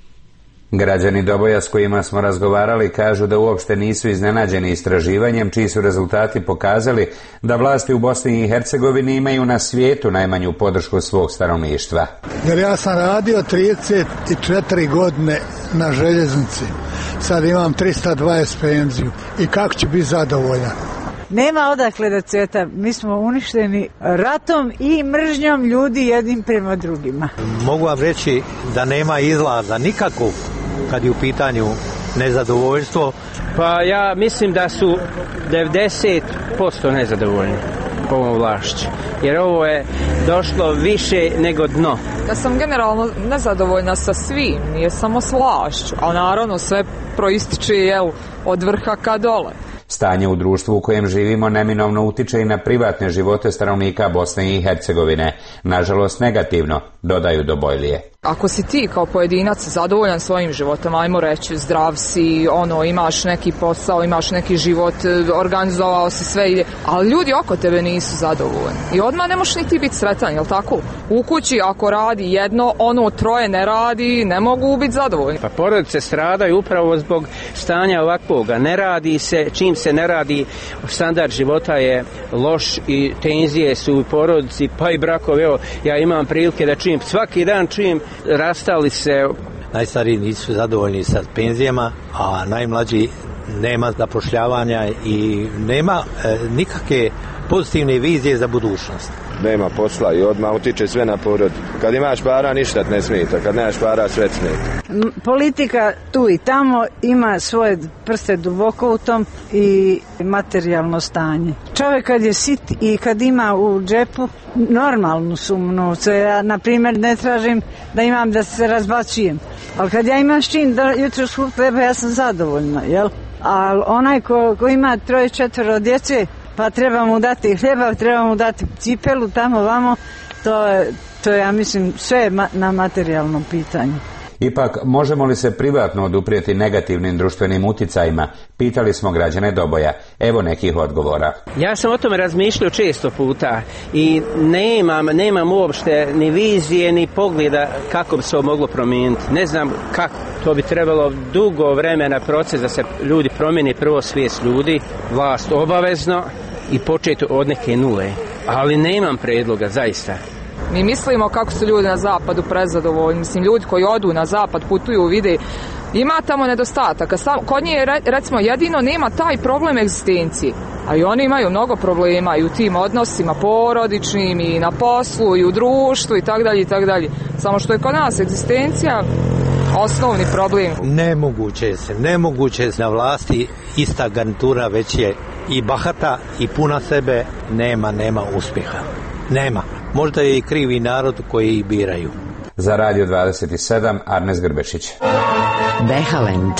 Građani Doboja s kojima smo razgovarali kažu da uopšte nisu iznenađeni istraživanjem čiji su rezultati pokazali da vlasti u Bosni i Hercegovini imaju na svijetu najmanju podršku svog stanovništva. Jer ja sam radio trideset četiri godine na željeznici, sad imam trista dvadeset penziju i kako ću biti zadovoljan? Nema odakle da cvjeta, mi smo uništeni ratom i mržnjom ljudi jednim prema drugima. Mogu vam reći da nema izlaza nikakvog kad je u pitanju nezadovoljstvo. Pa ja mislim da su devedeset posto nezadovoljni ovom vlašću, jer ovo je došlo više nego dno. Ja sam generalno nezadovoljna sa svim, nije samo s vlašću, a naravno sve proističe jel, od vrha ka dole. Stanje u društvu u kojem živimo neminovno utiče i na privatne živote stanovnika Bosne i Hercegovine. Nažalost negativno, dodaju Dobojlije. Ako si ti kao pojedinac zadovoljan svojim životom, ajmo reći zdrav si, ono, imaš neki posao, imaš neki život, organizovao si sve, ide, ali ljudi oko tebe nisu zadovoljni. I odmah ne možeš ni ti biti sretan, jel tako? U kući ako radi jedno, ono troje ne radi, ne mogu biti zadovoljni. Pa porodice stradaju upravo zbog stanja ovakvoga. Ne radi se, čim se ne radi, standard života je loš i tenzije su u porodici, pa i brakovi. Evo, ja imam prilike da čim, svaki dan čim rastali se. Najstariji nisu zadovoljni sa penzijama, a najmlađi nema zapošljavanja i nema e, nikakve pozitivne vizije za budućnost. Nema posla i odmah utiče sve na porod. Kad imaš para, ništa te ne smeta. Kad nemaš para, sve te smeta. Politika tu i tamo ima svoje prste duboko u tom i materijalno stanje. Čovjek kad je sit i kad ima u džepu normalnu sumu novca. Ja, na primjer, ne tražim da imam da se razbacujem. Ali kad ja imam čin da jutro skup hleba, ja sam zadovoljna, jel? Ali onaj ko, ko ima troje, četvero djece, pa treba mu dati hljeba, treba mu dati cipelu, tamo, vamo, to je, to je, ja mislim, sve na materijalnom pitanju. Ipak, možemo li se privatno oduprijeti negativnim društvenim uticajima? Pitali smo građane Doboja. Evo nekih odgovora. Ja sam o tome razmišljao često puta i nemam, nemam uopšte ni vizije, ni pogleda kako bi se ovo moglo promijeniti. Ne znam kako. To bi trebalo dugo vremena proces da se ljudi promijeni, prvo svijest ljudi, vlast obavezno i početi od neke nule. Ali nemam predloga, zaista. Mi mislimo kako su ljudi na zapadu prezadovoljni. Mislim, ljudi koji odu na zapad, putuju, vide, ima tamo nedostataka. Kod nje, recimo, jedino nema taj problem egzistencije. A i oni imaju mnogo problema i u tim odnosima porodičnim i na poslu i u društvu i tako dalje i tako dalje. Samo što je kod nas egzistencija osnovni problem. Nemoguće se, nemoguće se na vlasti ista garnitura već je i bahata i puna sebe, nema, nema uspjeha. Nema. Možda je i krivi narod koji ih biraju. Za Radio dvadeset sedam, Arnes Grbešić. Behalend.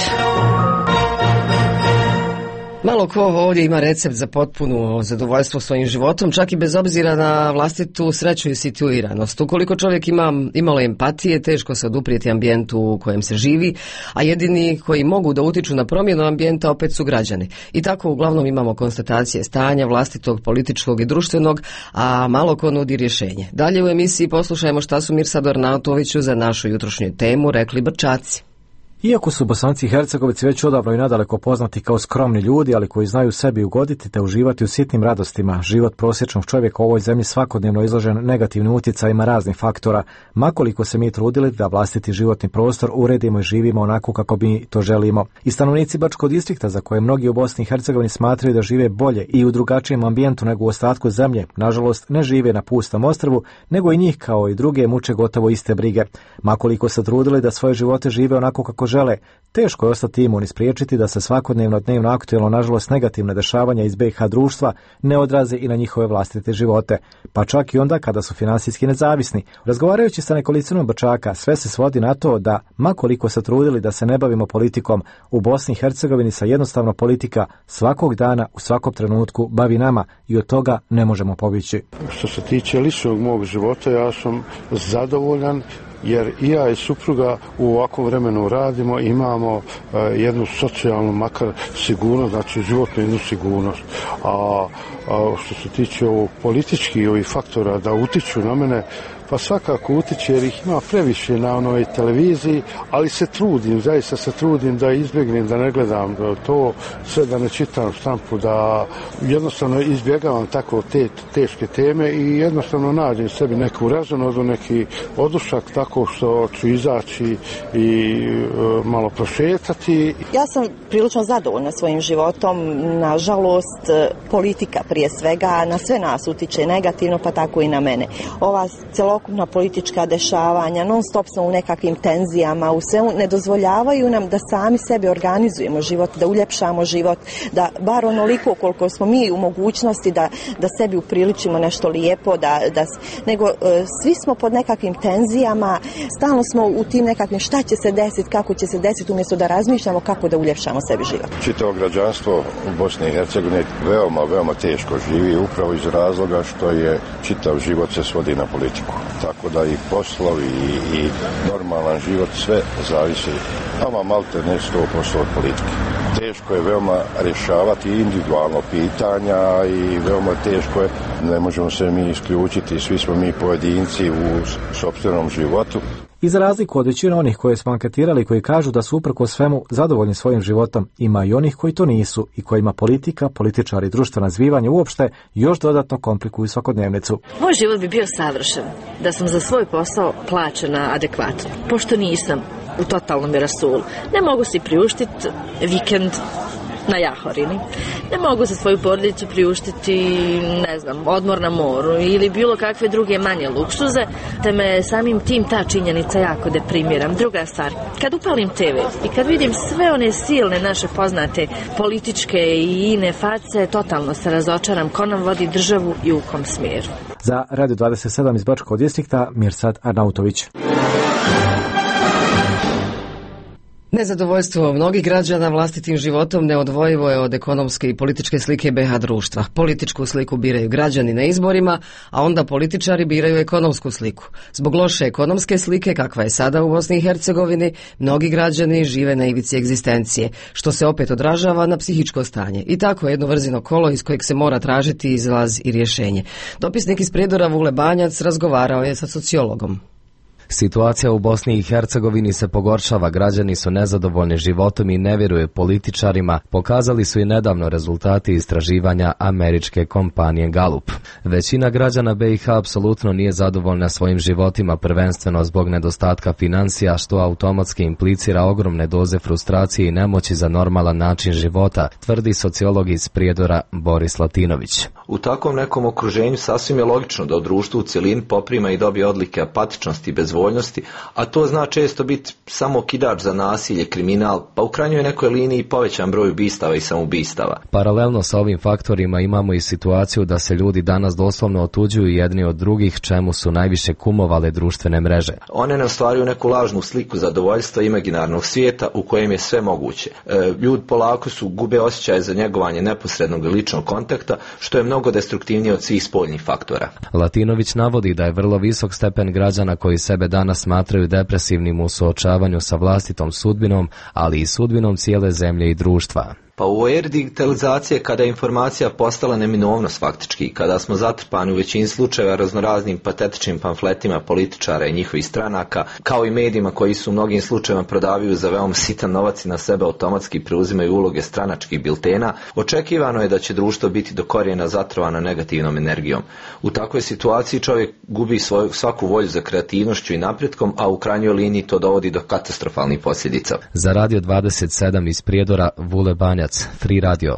Malo ko ovdje ima recept za potpuno zadovoljstvo svojim životom, čak i bez obzira na vlastitu sreću i situiranost. Ukoliko čovjek ima imalo empatije, teško se oduprijeti ambijentu u kojem se živi, a jedini koji mogu da utiču na promjenu ambijenta opet su građani. I tako uglavnom imamo konstatacije stanja vlastitog, političkog i društvenog, a malo ko nudi rješenje. Dalje u emisiji poslušajmo šta su Mirsadu Arnautoviću za našu jutrošnju temu rekli Brčaci. Iako su Bosanci i Hercegovci već odavno i nadaleko poznati kao skromni ljudi, ali koji znaju sebi ugoditi te uživati u sitnim radostima, život prosječnog čovjeka u ovoj zemlji svakodnevno izložen negativnim utjecajima raznih faktora, makoliko se mi trudili da vlastiti životni prostor uredimo i živimo onako kako mi to želimo. I stanovnici Bačkog distrikta, za koje mnogi u Bosni i Hercegovini smatraju da žive bolje i u drugačijem ambijentu nego u ostatku zemlje, nažalost ne žive na pustom ostrvu, nego i njih kao i druge muče gotovo iste brige. Makoliko se trudili da svoje živote žive onako kako žele, teško je ostati imun i spriječiti da se svakodnevno dnevno aktuelno, nažalost, negativne dešavanja iz be i ha društva ne odraze i na njihove vlastite živote, pa čak i onda kada su finansijski nezavisni. Razgovarajući sa nekolicinom Bačaka, sve se svodi na to da, makoliko se trudili da se ne bavimo politikom, u Bosni i Hercegovini se jednostavno politika svakog dana, u svakom trenutku bavi nama i od toga ne možemo pobjeći. Što se tiče ličnog mog života, ja sam zadovoljan, jer i ja i supruga u ovakvom vremenu radimo, imamo uh, jednu socijalnu, makar sigurnost, znači životnu jednu sigurnost. A, a što se tiče ovog političkih ovih faktora da utiču na mene, pa svakako utiče jer ih ima previše na onoj televiziji, ali se trudim, zaista se trudim da izbjegnem, da ne gledam to, sve da ne čitam štampu, da jednostavno izbjegavam tako te teške teme i jednostavno nađem sebi neku razonodu, neki odušak tako što ću izaći i e, malo prošetati. Ja sam prilično zadovoljna svojim životom, nažalost politika prije svega na sve nas utiče negativno, pa tako i na mene. Ova celo celokupna politička dešavanja, non stop smo u nekakvim tenzijama, u svemu, ne dozvoljavaju nam da sami sebi organizujemo život, da uljepšamo život, da bar onoliko koliko smo mi u mogućnosti da, da sebi upriličimo nešto lijepo, da, da, nego e, svi smo pod nekakvim tenzijama, stalno smo u tim nekakvim šta će se desiti, kako će se desiti, umjesto da razmišljamo kako da uljepšamo sebi život. Čitavo građanstvo u Bosni i Hercegovini veoma, veoma teško živi upravo iz razloga što je čitav život se svodi na politiku. Tako da i poslovi i, i normalan život sve zavisi, ama malte ne sto posto od politike. Teško je veoma rješavati individualno pitanja i veoma teško je, ne možemo se mi isključiti, svi smo mi pojedinci u sopstvenom životu. I za razliku od većine onih koje smo anketirali, koji kažu da su uprko svemu zadovoljni svojim životom, ima i onih koji to nisu i kojima politika, političari i društvena zbivanja uopšte još dodatno komplikuju svakodnevnicu. Moj život bi bio savršen da sam za svoj posao plaćena adekvatno, pošto nisam u totalnom rasulu. Ne mogu si priuštiti vikend na Jahorini. Ne mogu za svoju porodicu priuštiti, ne znam, odmor na moru ili bilo kakve druge manje luksuze, te me samim tim ta činjenica jako deprimiram. Druga stvar, kad upalim te ve i kad vidim sve one silne naše poznate političke i ine face, totalno se razočaram ko nam vodi državu i u kom smjeru. Za Radio dvadeset sedam iz Bačkog distrikta Mirsad Arnautović. Nezadovoljstvo mnogih građana vlastitim životom neodvojivo je od ekonomske i političke slike be ha društva. Političku sliku biraju građani na izborima, a onda političari biraju ekonomsku sliku. Zbog loše ekonomske slike, kakva je sada u Bosni i Hercegovini, mnogi građani žive na ivici egzistencije, što se opet odražava na psihičko stanje. I tako jedno vrzino kolo iz kojeg se mora tražiti izlaz i rješenje. Dopisnik iz Prijedora Vule Banjac razgovarao je sa sociologom. Situacija u Bosni i Hercegovini se pogoršava, građani su nezadovoljni životom i ne vjeruju političarima, pokazali su i nedavno rezultati istraživanja američke kompanije Gallup. Većina građana be i ha apsolutno nije zadovoljna svojim životima, prvenstveno zbog nedostatka financija, što automatski implicira ogromne doze frustracije i nemoći za normalan način života, tvrdi sociolog iz Prijedora Boris Latinović. U takvom nekom okruženju sasvim je logično da u društvu u cjelini poprima i dobije odlike apatičnosti i bezvoljnosti, a to zna često biti samo okidač za nasilje, kriminal, pa u krajnjoj nekoj liniji povećan broj ubistava i samoubistava. Paralelno sa ovim faktorima imamo i situaciju da se ljudi danas doslovno otuđuju jedni od drugih, čemu su najviše kumovale društvene mreže. One ne ostvaruju neku lažnu sliku zadovoljstva imaginarnog svijeta u kojem je sve moguće. E, ljudi polako su gube osjećaje za njegovanje neposrednog i ličnog kontakta, što je mnogo destruktivnije od svih spoljnih faktora. Latinović navodi da je vrlo visok stepen građana koji sebe danas smatraju depresivnim u suočavanju sa vlastitom sudbinom, ali i sudbinom cijele zemlje i društva. Pa u eri digitalizacije, kada je informacija postala neminovnost faktički, kada smo zatrpani u većini slučajeva raznoraznim patetičnim pamfletima političara i njihovih stranaka, kao i medijima koji su u mnogim slučajevima prodavaju za veoma sitan novac i na sebe automatski preuzimaju uloge stranačkih biltena, očekivano je da će društvo biti do korijena zatrovano negativnom energijom. U takvoj situaciji čovjek gubi svoju, svaku volju za kreativnošću i napretkom, a u krajnjoj liniji to dovodi do katastrofalnih posljedica. Za Radio dvadeset sedam iz Prijedora Vule Banjac, Free Radio.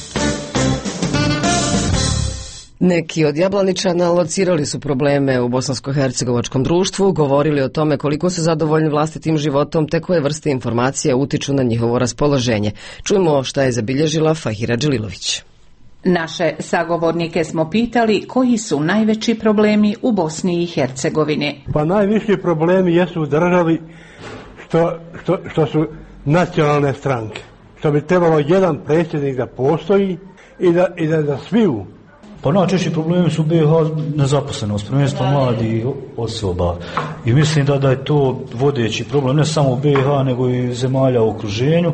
Neki od Jablaničana locirali su probleme u bosansko-hercegovačkom društvu, govorili o tome koliko su zadovoljni vlastitim životom te koje vrste informacija utiču na njihovo raspoloženje. Čujemo šta je zabilježila Fahira Đelilović. Naše sagovornike smo pitali koji su najveći problemi u Bosni i Hercegovini. Pa najviši problemi jesu u državi što, što, što su nacionalne stranke. Što bi trebalo jedan predsjednik da postoji i da, i da, da sviju. Pa najčešći problemi su be ha nezaposlenost, prvenstveno mladi osoba. I mislim da, da je to vodeći problem ne samo be ha nego i zemalja u okruženju.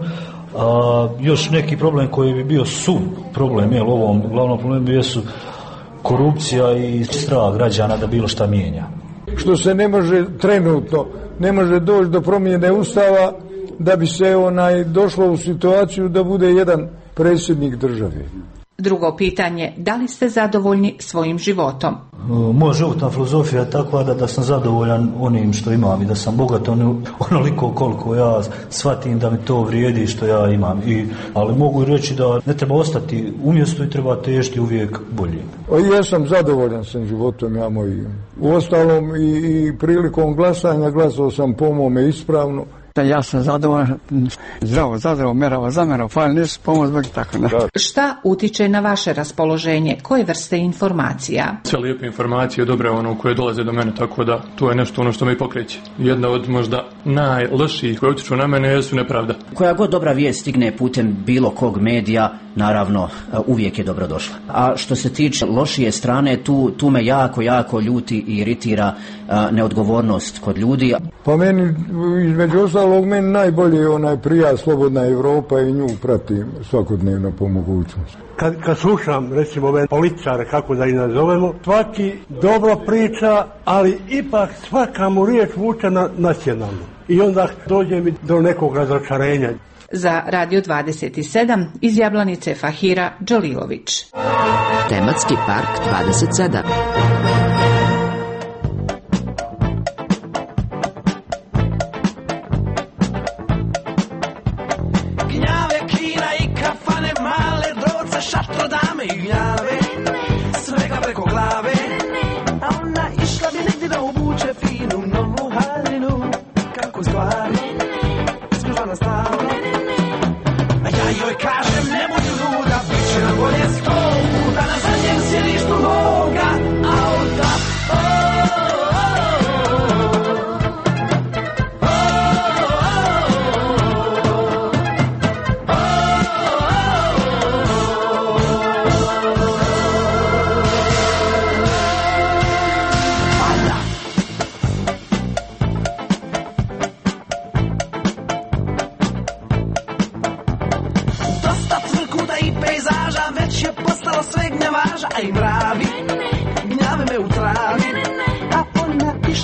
A još neki problem koji bi bio su problem, jel, ovom glavnom problemu jesu korupcija i strah građana da bilo šta mijenja. Što se ne može trenutno, ne može doći do promjene ustava da bi se onaj došlo u situaciju da bude jedan predsjednik države. Drugo pitanje, da li ste zadovoljni svojim životom? Moja životna filozofija je takva da, da sam zadovoljan onim što imam i da sam bogat ono, onoliko koliko ja shvatim da mi to vrijedi što ja imam. I, ali mogu reći da ne treba ostati u mjestu i treba težiti uvijek bolje. Ja sam zadovoljan sam životom, ja moj. U ostalom i, i prilikom glasanja glasao sam po mome ispravno. Ja sam zadovoljan, zdravo, zdravo, meravo, zameravo, fajn, nisu pomoć, zbog tako ne. Šta utiče na vaše raspoloženje? Koje vrste informacija? Sve lijepe informacije, dobre ono koje dolaze do mene, tako da to je nešto ono što me pokreće. Jedna od možda najlošijih koje utiču na mene jesu nepravda. Koja god dobra vijest stigne putem bilo kog medija, naravno uvijek je dobro došla. A što se tiče lošije strane, tu, tu me jako, jako ljuti i iritira a, neodgovornost kod ljudi. Pa meni, između ostalog, meni najbolje onaj prija Slobodna Evropa i nju pratim svakodnevno po mogućnosti. Kad, kad slušam, recimo, ove političare, kako da ih nazovemo, svaki dobro priča, ali ipak svaka mu riječ vuče na nacionalno. I onda dođe mi do nekog razočarenja. Za Radio dvadeset sedam iz Jablanice Fahira Đalilović. Tematski park dvadeset sedam. Gnjave, kina i kafane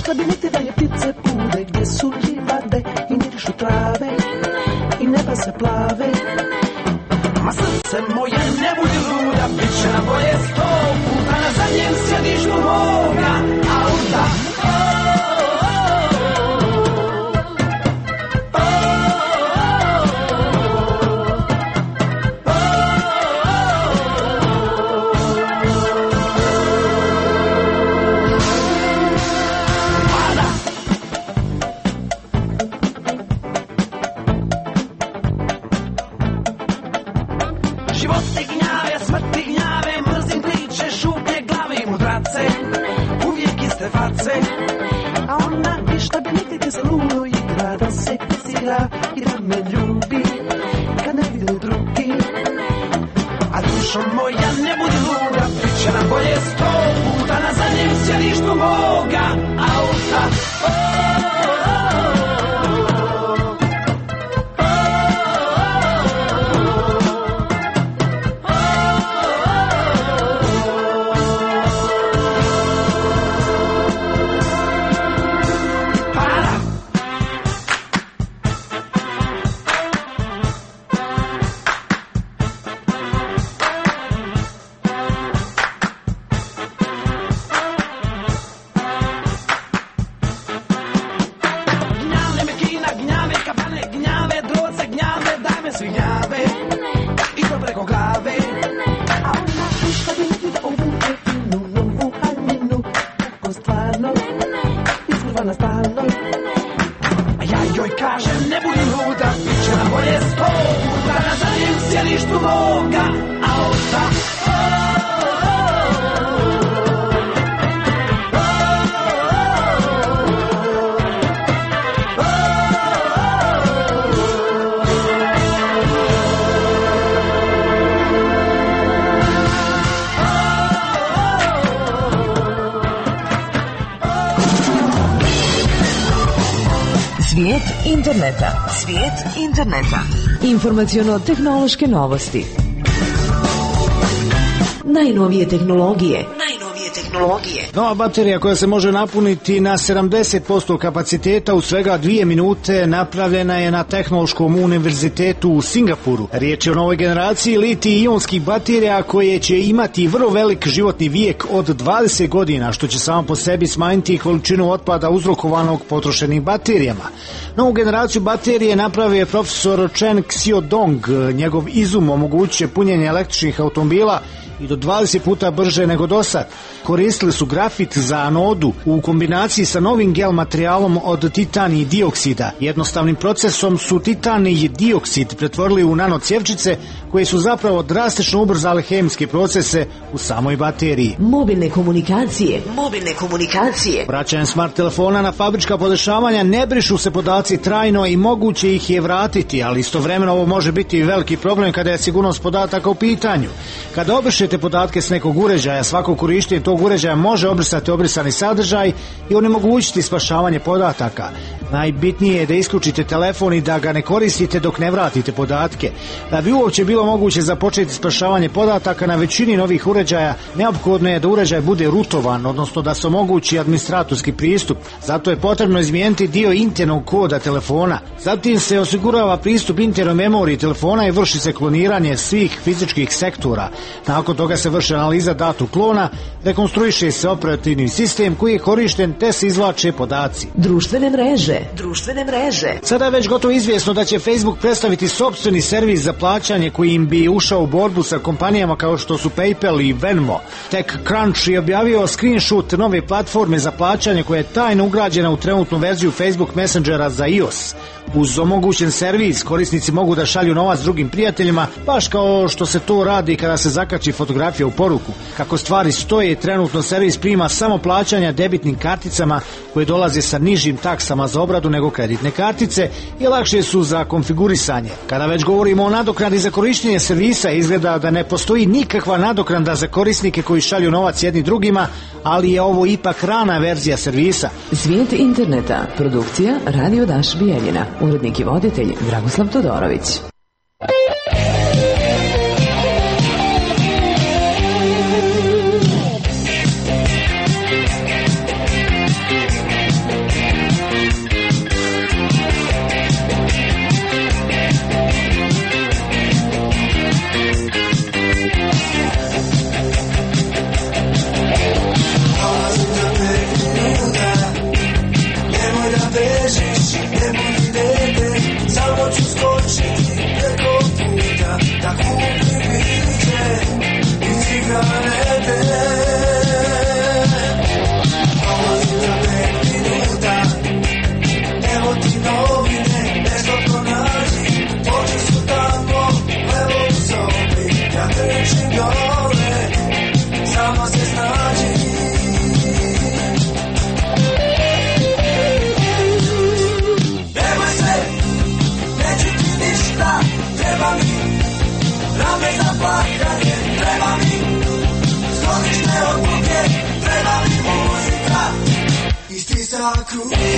ništa bi niti da je ptice pude, gdje su livade i mirišu trave i neba se plave. Ma srce moje ne budi luda, bit će na bolje sto puta na zadnjem sjedištu moga auta. A ona ništa bi niti ti se ludo igra, da se izigra i da me ljubi kad ne vide drugi. A dušo moja ne budi luda, bit će nam bolje sto puta na zadnjem sjedištu moga auta. Svijet interneta. Svijet interneta. Informaciono-tehnološke novosti. Najnovije tehnologije. Najnovije tehnologije. Nova baterija koja se može napuniti na sedamdeset posto kapaciteta u svega dvije minute napravljena je na Tehnološkom univerzitetu u Singapuru. Riječ je o novoj generaciji litij-ionskih baterija koje će imati vrlo velik životni vijek od dvadeset godina, što će samo po sebi smanjiti količinu otpada uzrokovanog potrošenim baterijama. Novu generaciju baterije napravio je profesor Chen Xiaodong. Njegov izum omogućuje punjenje električnih automobila i do dvadeset puta brže nego do sad. Koristili su grafit za anodu u kombinaciji sa novim gel materijalom od titanij dioksida. Jednostavnim procesom su titanij dioksid pretvorili u nanocjevčice koje su zapravo drastično ubrzale hemijske procese u samoj bateriji. Mobilne komunikacije. Mobilne komunikacije. Vraćanjem smart telefona na fabrička podešavanja ne brišu se podaci trajno i moguće ih je vratiti, ali istovremeno ovo može biti veliki problem kada je sigurnost podataka u pitanju. Kada obrišete podatke s nekog uređaja, svako korištenje tog uređaja može obrisati obrisani sadržaj i onemogućiti spašavanje podataka. Najbitnije je da isključite telefon i da ga ne koristite dok ne vratite podatke. Da bi uopće bilo moguće započeti spašavanje podataka na većini novih uređaja, neophodno je da uređaj bude rutovan, odnosno da se omogući administratorski pristup. Zato je potrebno izmijeniti dio internog koda telefona. Zatim se osigurava pristup internoj memoriji telefona i vrši se kloniranje svih fizičkih sektora. Nakon toga se vrši analiza datog klona, rekonstruiše se operativni sistem koji je korišten te se izvlače podaci. Društvene mreže. Društvene mreže. Sada je već gotovo izvjesno da će Facebook predstaviti sopstveni servis za plaćanje koji im bi ušao u borbu sa kompanijama kao što su PayPal i Venmo. TechCrunch je objavio screenshot nove platforme za plaćanje koja je tajno ugrađena u trenutnu verziju Facebook Messengera za iOS. Uz omogućen servis, korisnici mogu da šalju novac drugim prijateljima, baš kao što se to radi kada se zakači fotografija u poruku. Kako stvari stoje, trenutno servis prima samo plaćanja debitnim karticama koje dolaze sa nižim taksama za obradu nego kreditne kartice i lakše su za konfigurisanje. Kada već govorimo o nadoknadi za korištenje servisa, izgleda da ne postoji nikakva nadoknada za korisnike koji šalju novac jedni drugima, ali je ovo ipak rana verzija servisa. Svijet interneta. Produkcija Radio Daš Bijeljina. Urednik i voditelj Dragoslav Todorović. kruge.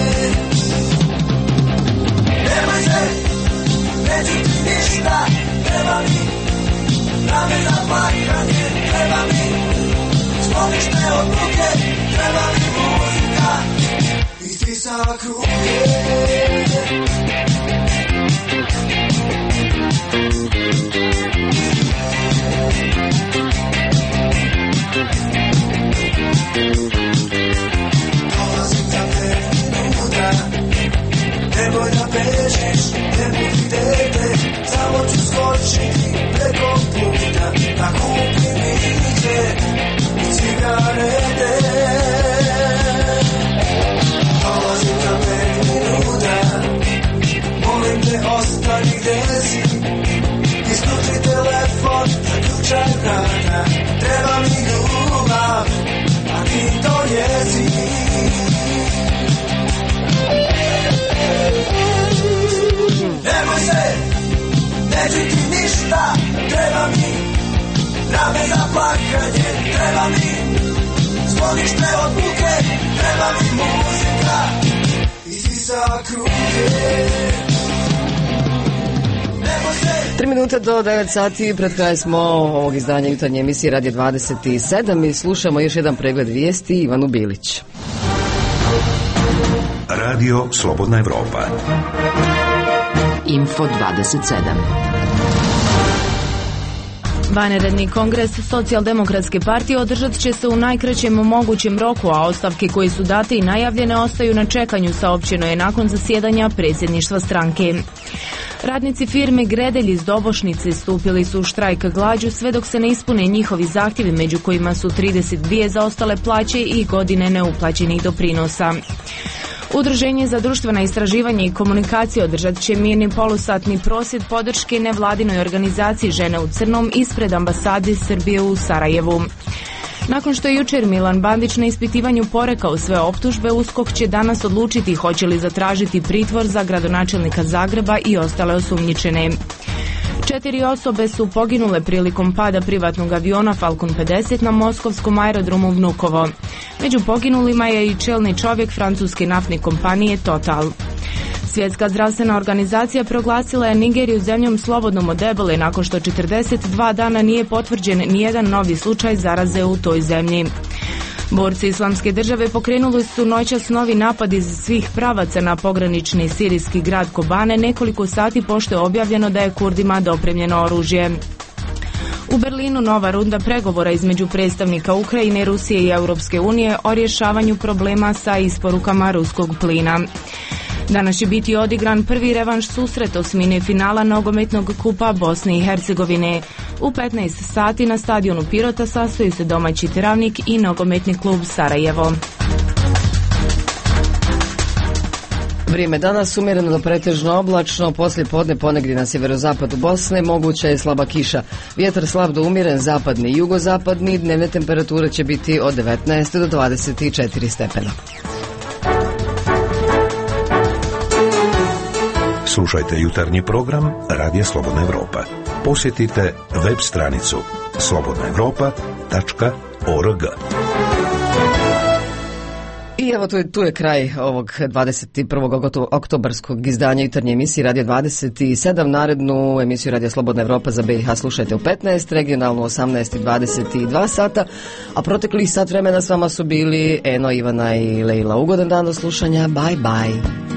Nemoj se, neću ti ništa, treba mi rame za plakanje, treba mi sklonište od buke, treba mi muzika i ti sa kruge. Dolazim za pet minuta, nemoj da bežiš, ne budi dete, samo ću skočiti preko puta, da kupim igre i cigarete. Dolazim za pet minuta, molim te ostani gde si, isključi telefon, zaključaj vrata, treba mi ljubav, a ti to jesi. Nemoj se, neću ti ništa, treba mi rame za plakanje, treba mi sklonište od buke, treba mi muzika i ti sa kruge. Tri minute do devet sati, pred kraj smo ovog izdanja jutarnje emisije Radio dvadeset sedam i slušamo još jedan pregled vijesti. Ivanu Bilić. Radio Slobodna Evropa. Info dvadeset sedam. Vanredni kongres Socijaldemokratske partije održat će se u najkraćem mogućem roku, a ostavke koje su date i najavljene ostaju na čekanju, saopćeno je nakon zasjedanja predsjedništva stranke. Radnici firme Gredelj iz Dobošnice stupili su u štrajk glađu sve dok se ne ispune njihovi zahtjevi, među kojima su trideset dvije zaostale plaće i godine neuplaćenih doprinosa. Udruženje za društvena istraživanja i komunikacije održat će mirni polusatni prosvjed podrške nevladinoj organizaciji Žene u crnom ispred ambasade Srbije u Sarajevu. Nakon što je jučer Milan Bandić na ispitivanju porekao sve optužbe, USKOK će danas odlučiti hoće li zatražiti pritvor za gradonačelnika Zagreba i ostale osumnjičene. Četiri osobe su poginule prilikom pada privatnog aviona Falcon pedeset na moskovskom aerodromu Vnukovo. Među poginulima je i čelni čovjek francuske naftne kompanije Total. Svjetska zdravstvena organizacija proglasila je Nigeriju zemljom slobodnom od ebole nakon što četrdeset dva dana nije potvrđen nijedan novi slučaj zaraze u toj zemlji. Borci Islamske države pokrenuli su noćas novi napad iz svih pravaca na pogranični sirijski grad Kobane nekoliko sati pošto je objavljeno da je Kurdima dopremljeno oružje. U Berlinu nova runda pregovora između predstavnika Ukrajine, Rusije i Europske unije o rješavanju problema sa isporukama ruskog plina. Danas će biti odigran prvi revanš susret osmine finala nogometnog kupa Bosne i Hercegovine. U petnaest sati na stadionu Pirota sastaju se domaći Teravnik i nogometni klub Sarajevo. Vrijeme danas umjereno do pretežno oblačno, poslije podne ponegdje na sjeverozapadu Bosne moguća je slaba kiša. Vjetar slab do umjeren zapadni i jugozapadni, dnevne temperature će biti od devetnaest do dvadeset četiri stepena. Slušajte jutarnji program Radija Slobodna Evropa. Posjetite web stranicu slobodna evropa tačka org. I evo tu je, tu je kraj ovog dvadeset prvog oktobarskog izdanja jutarnje emisije Radio dvadeset sedam. Narednu emisiju Radio Slobodna Evropa za B i H slušajte u petnaest, regionalno osamnaest i dvadeset dva sata, a proteklih sat vremena s vama su bili Eno, Ivana i Leila. Ugodan dan do slušanja, bye bye.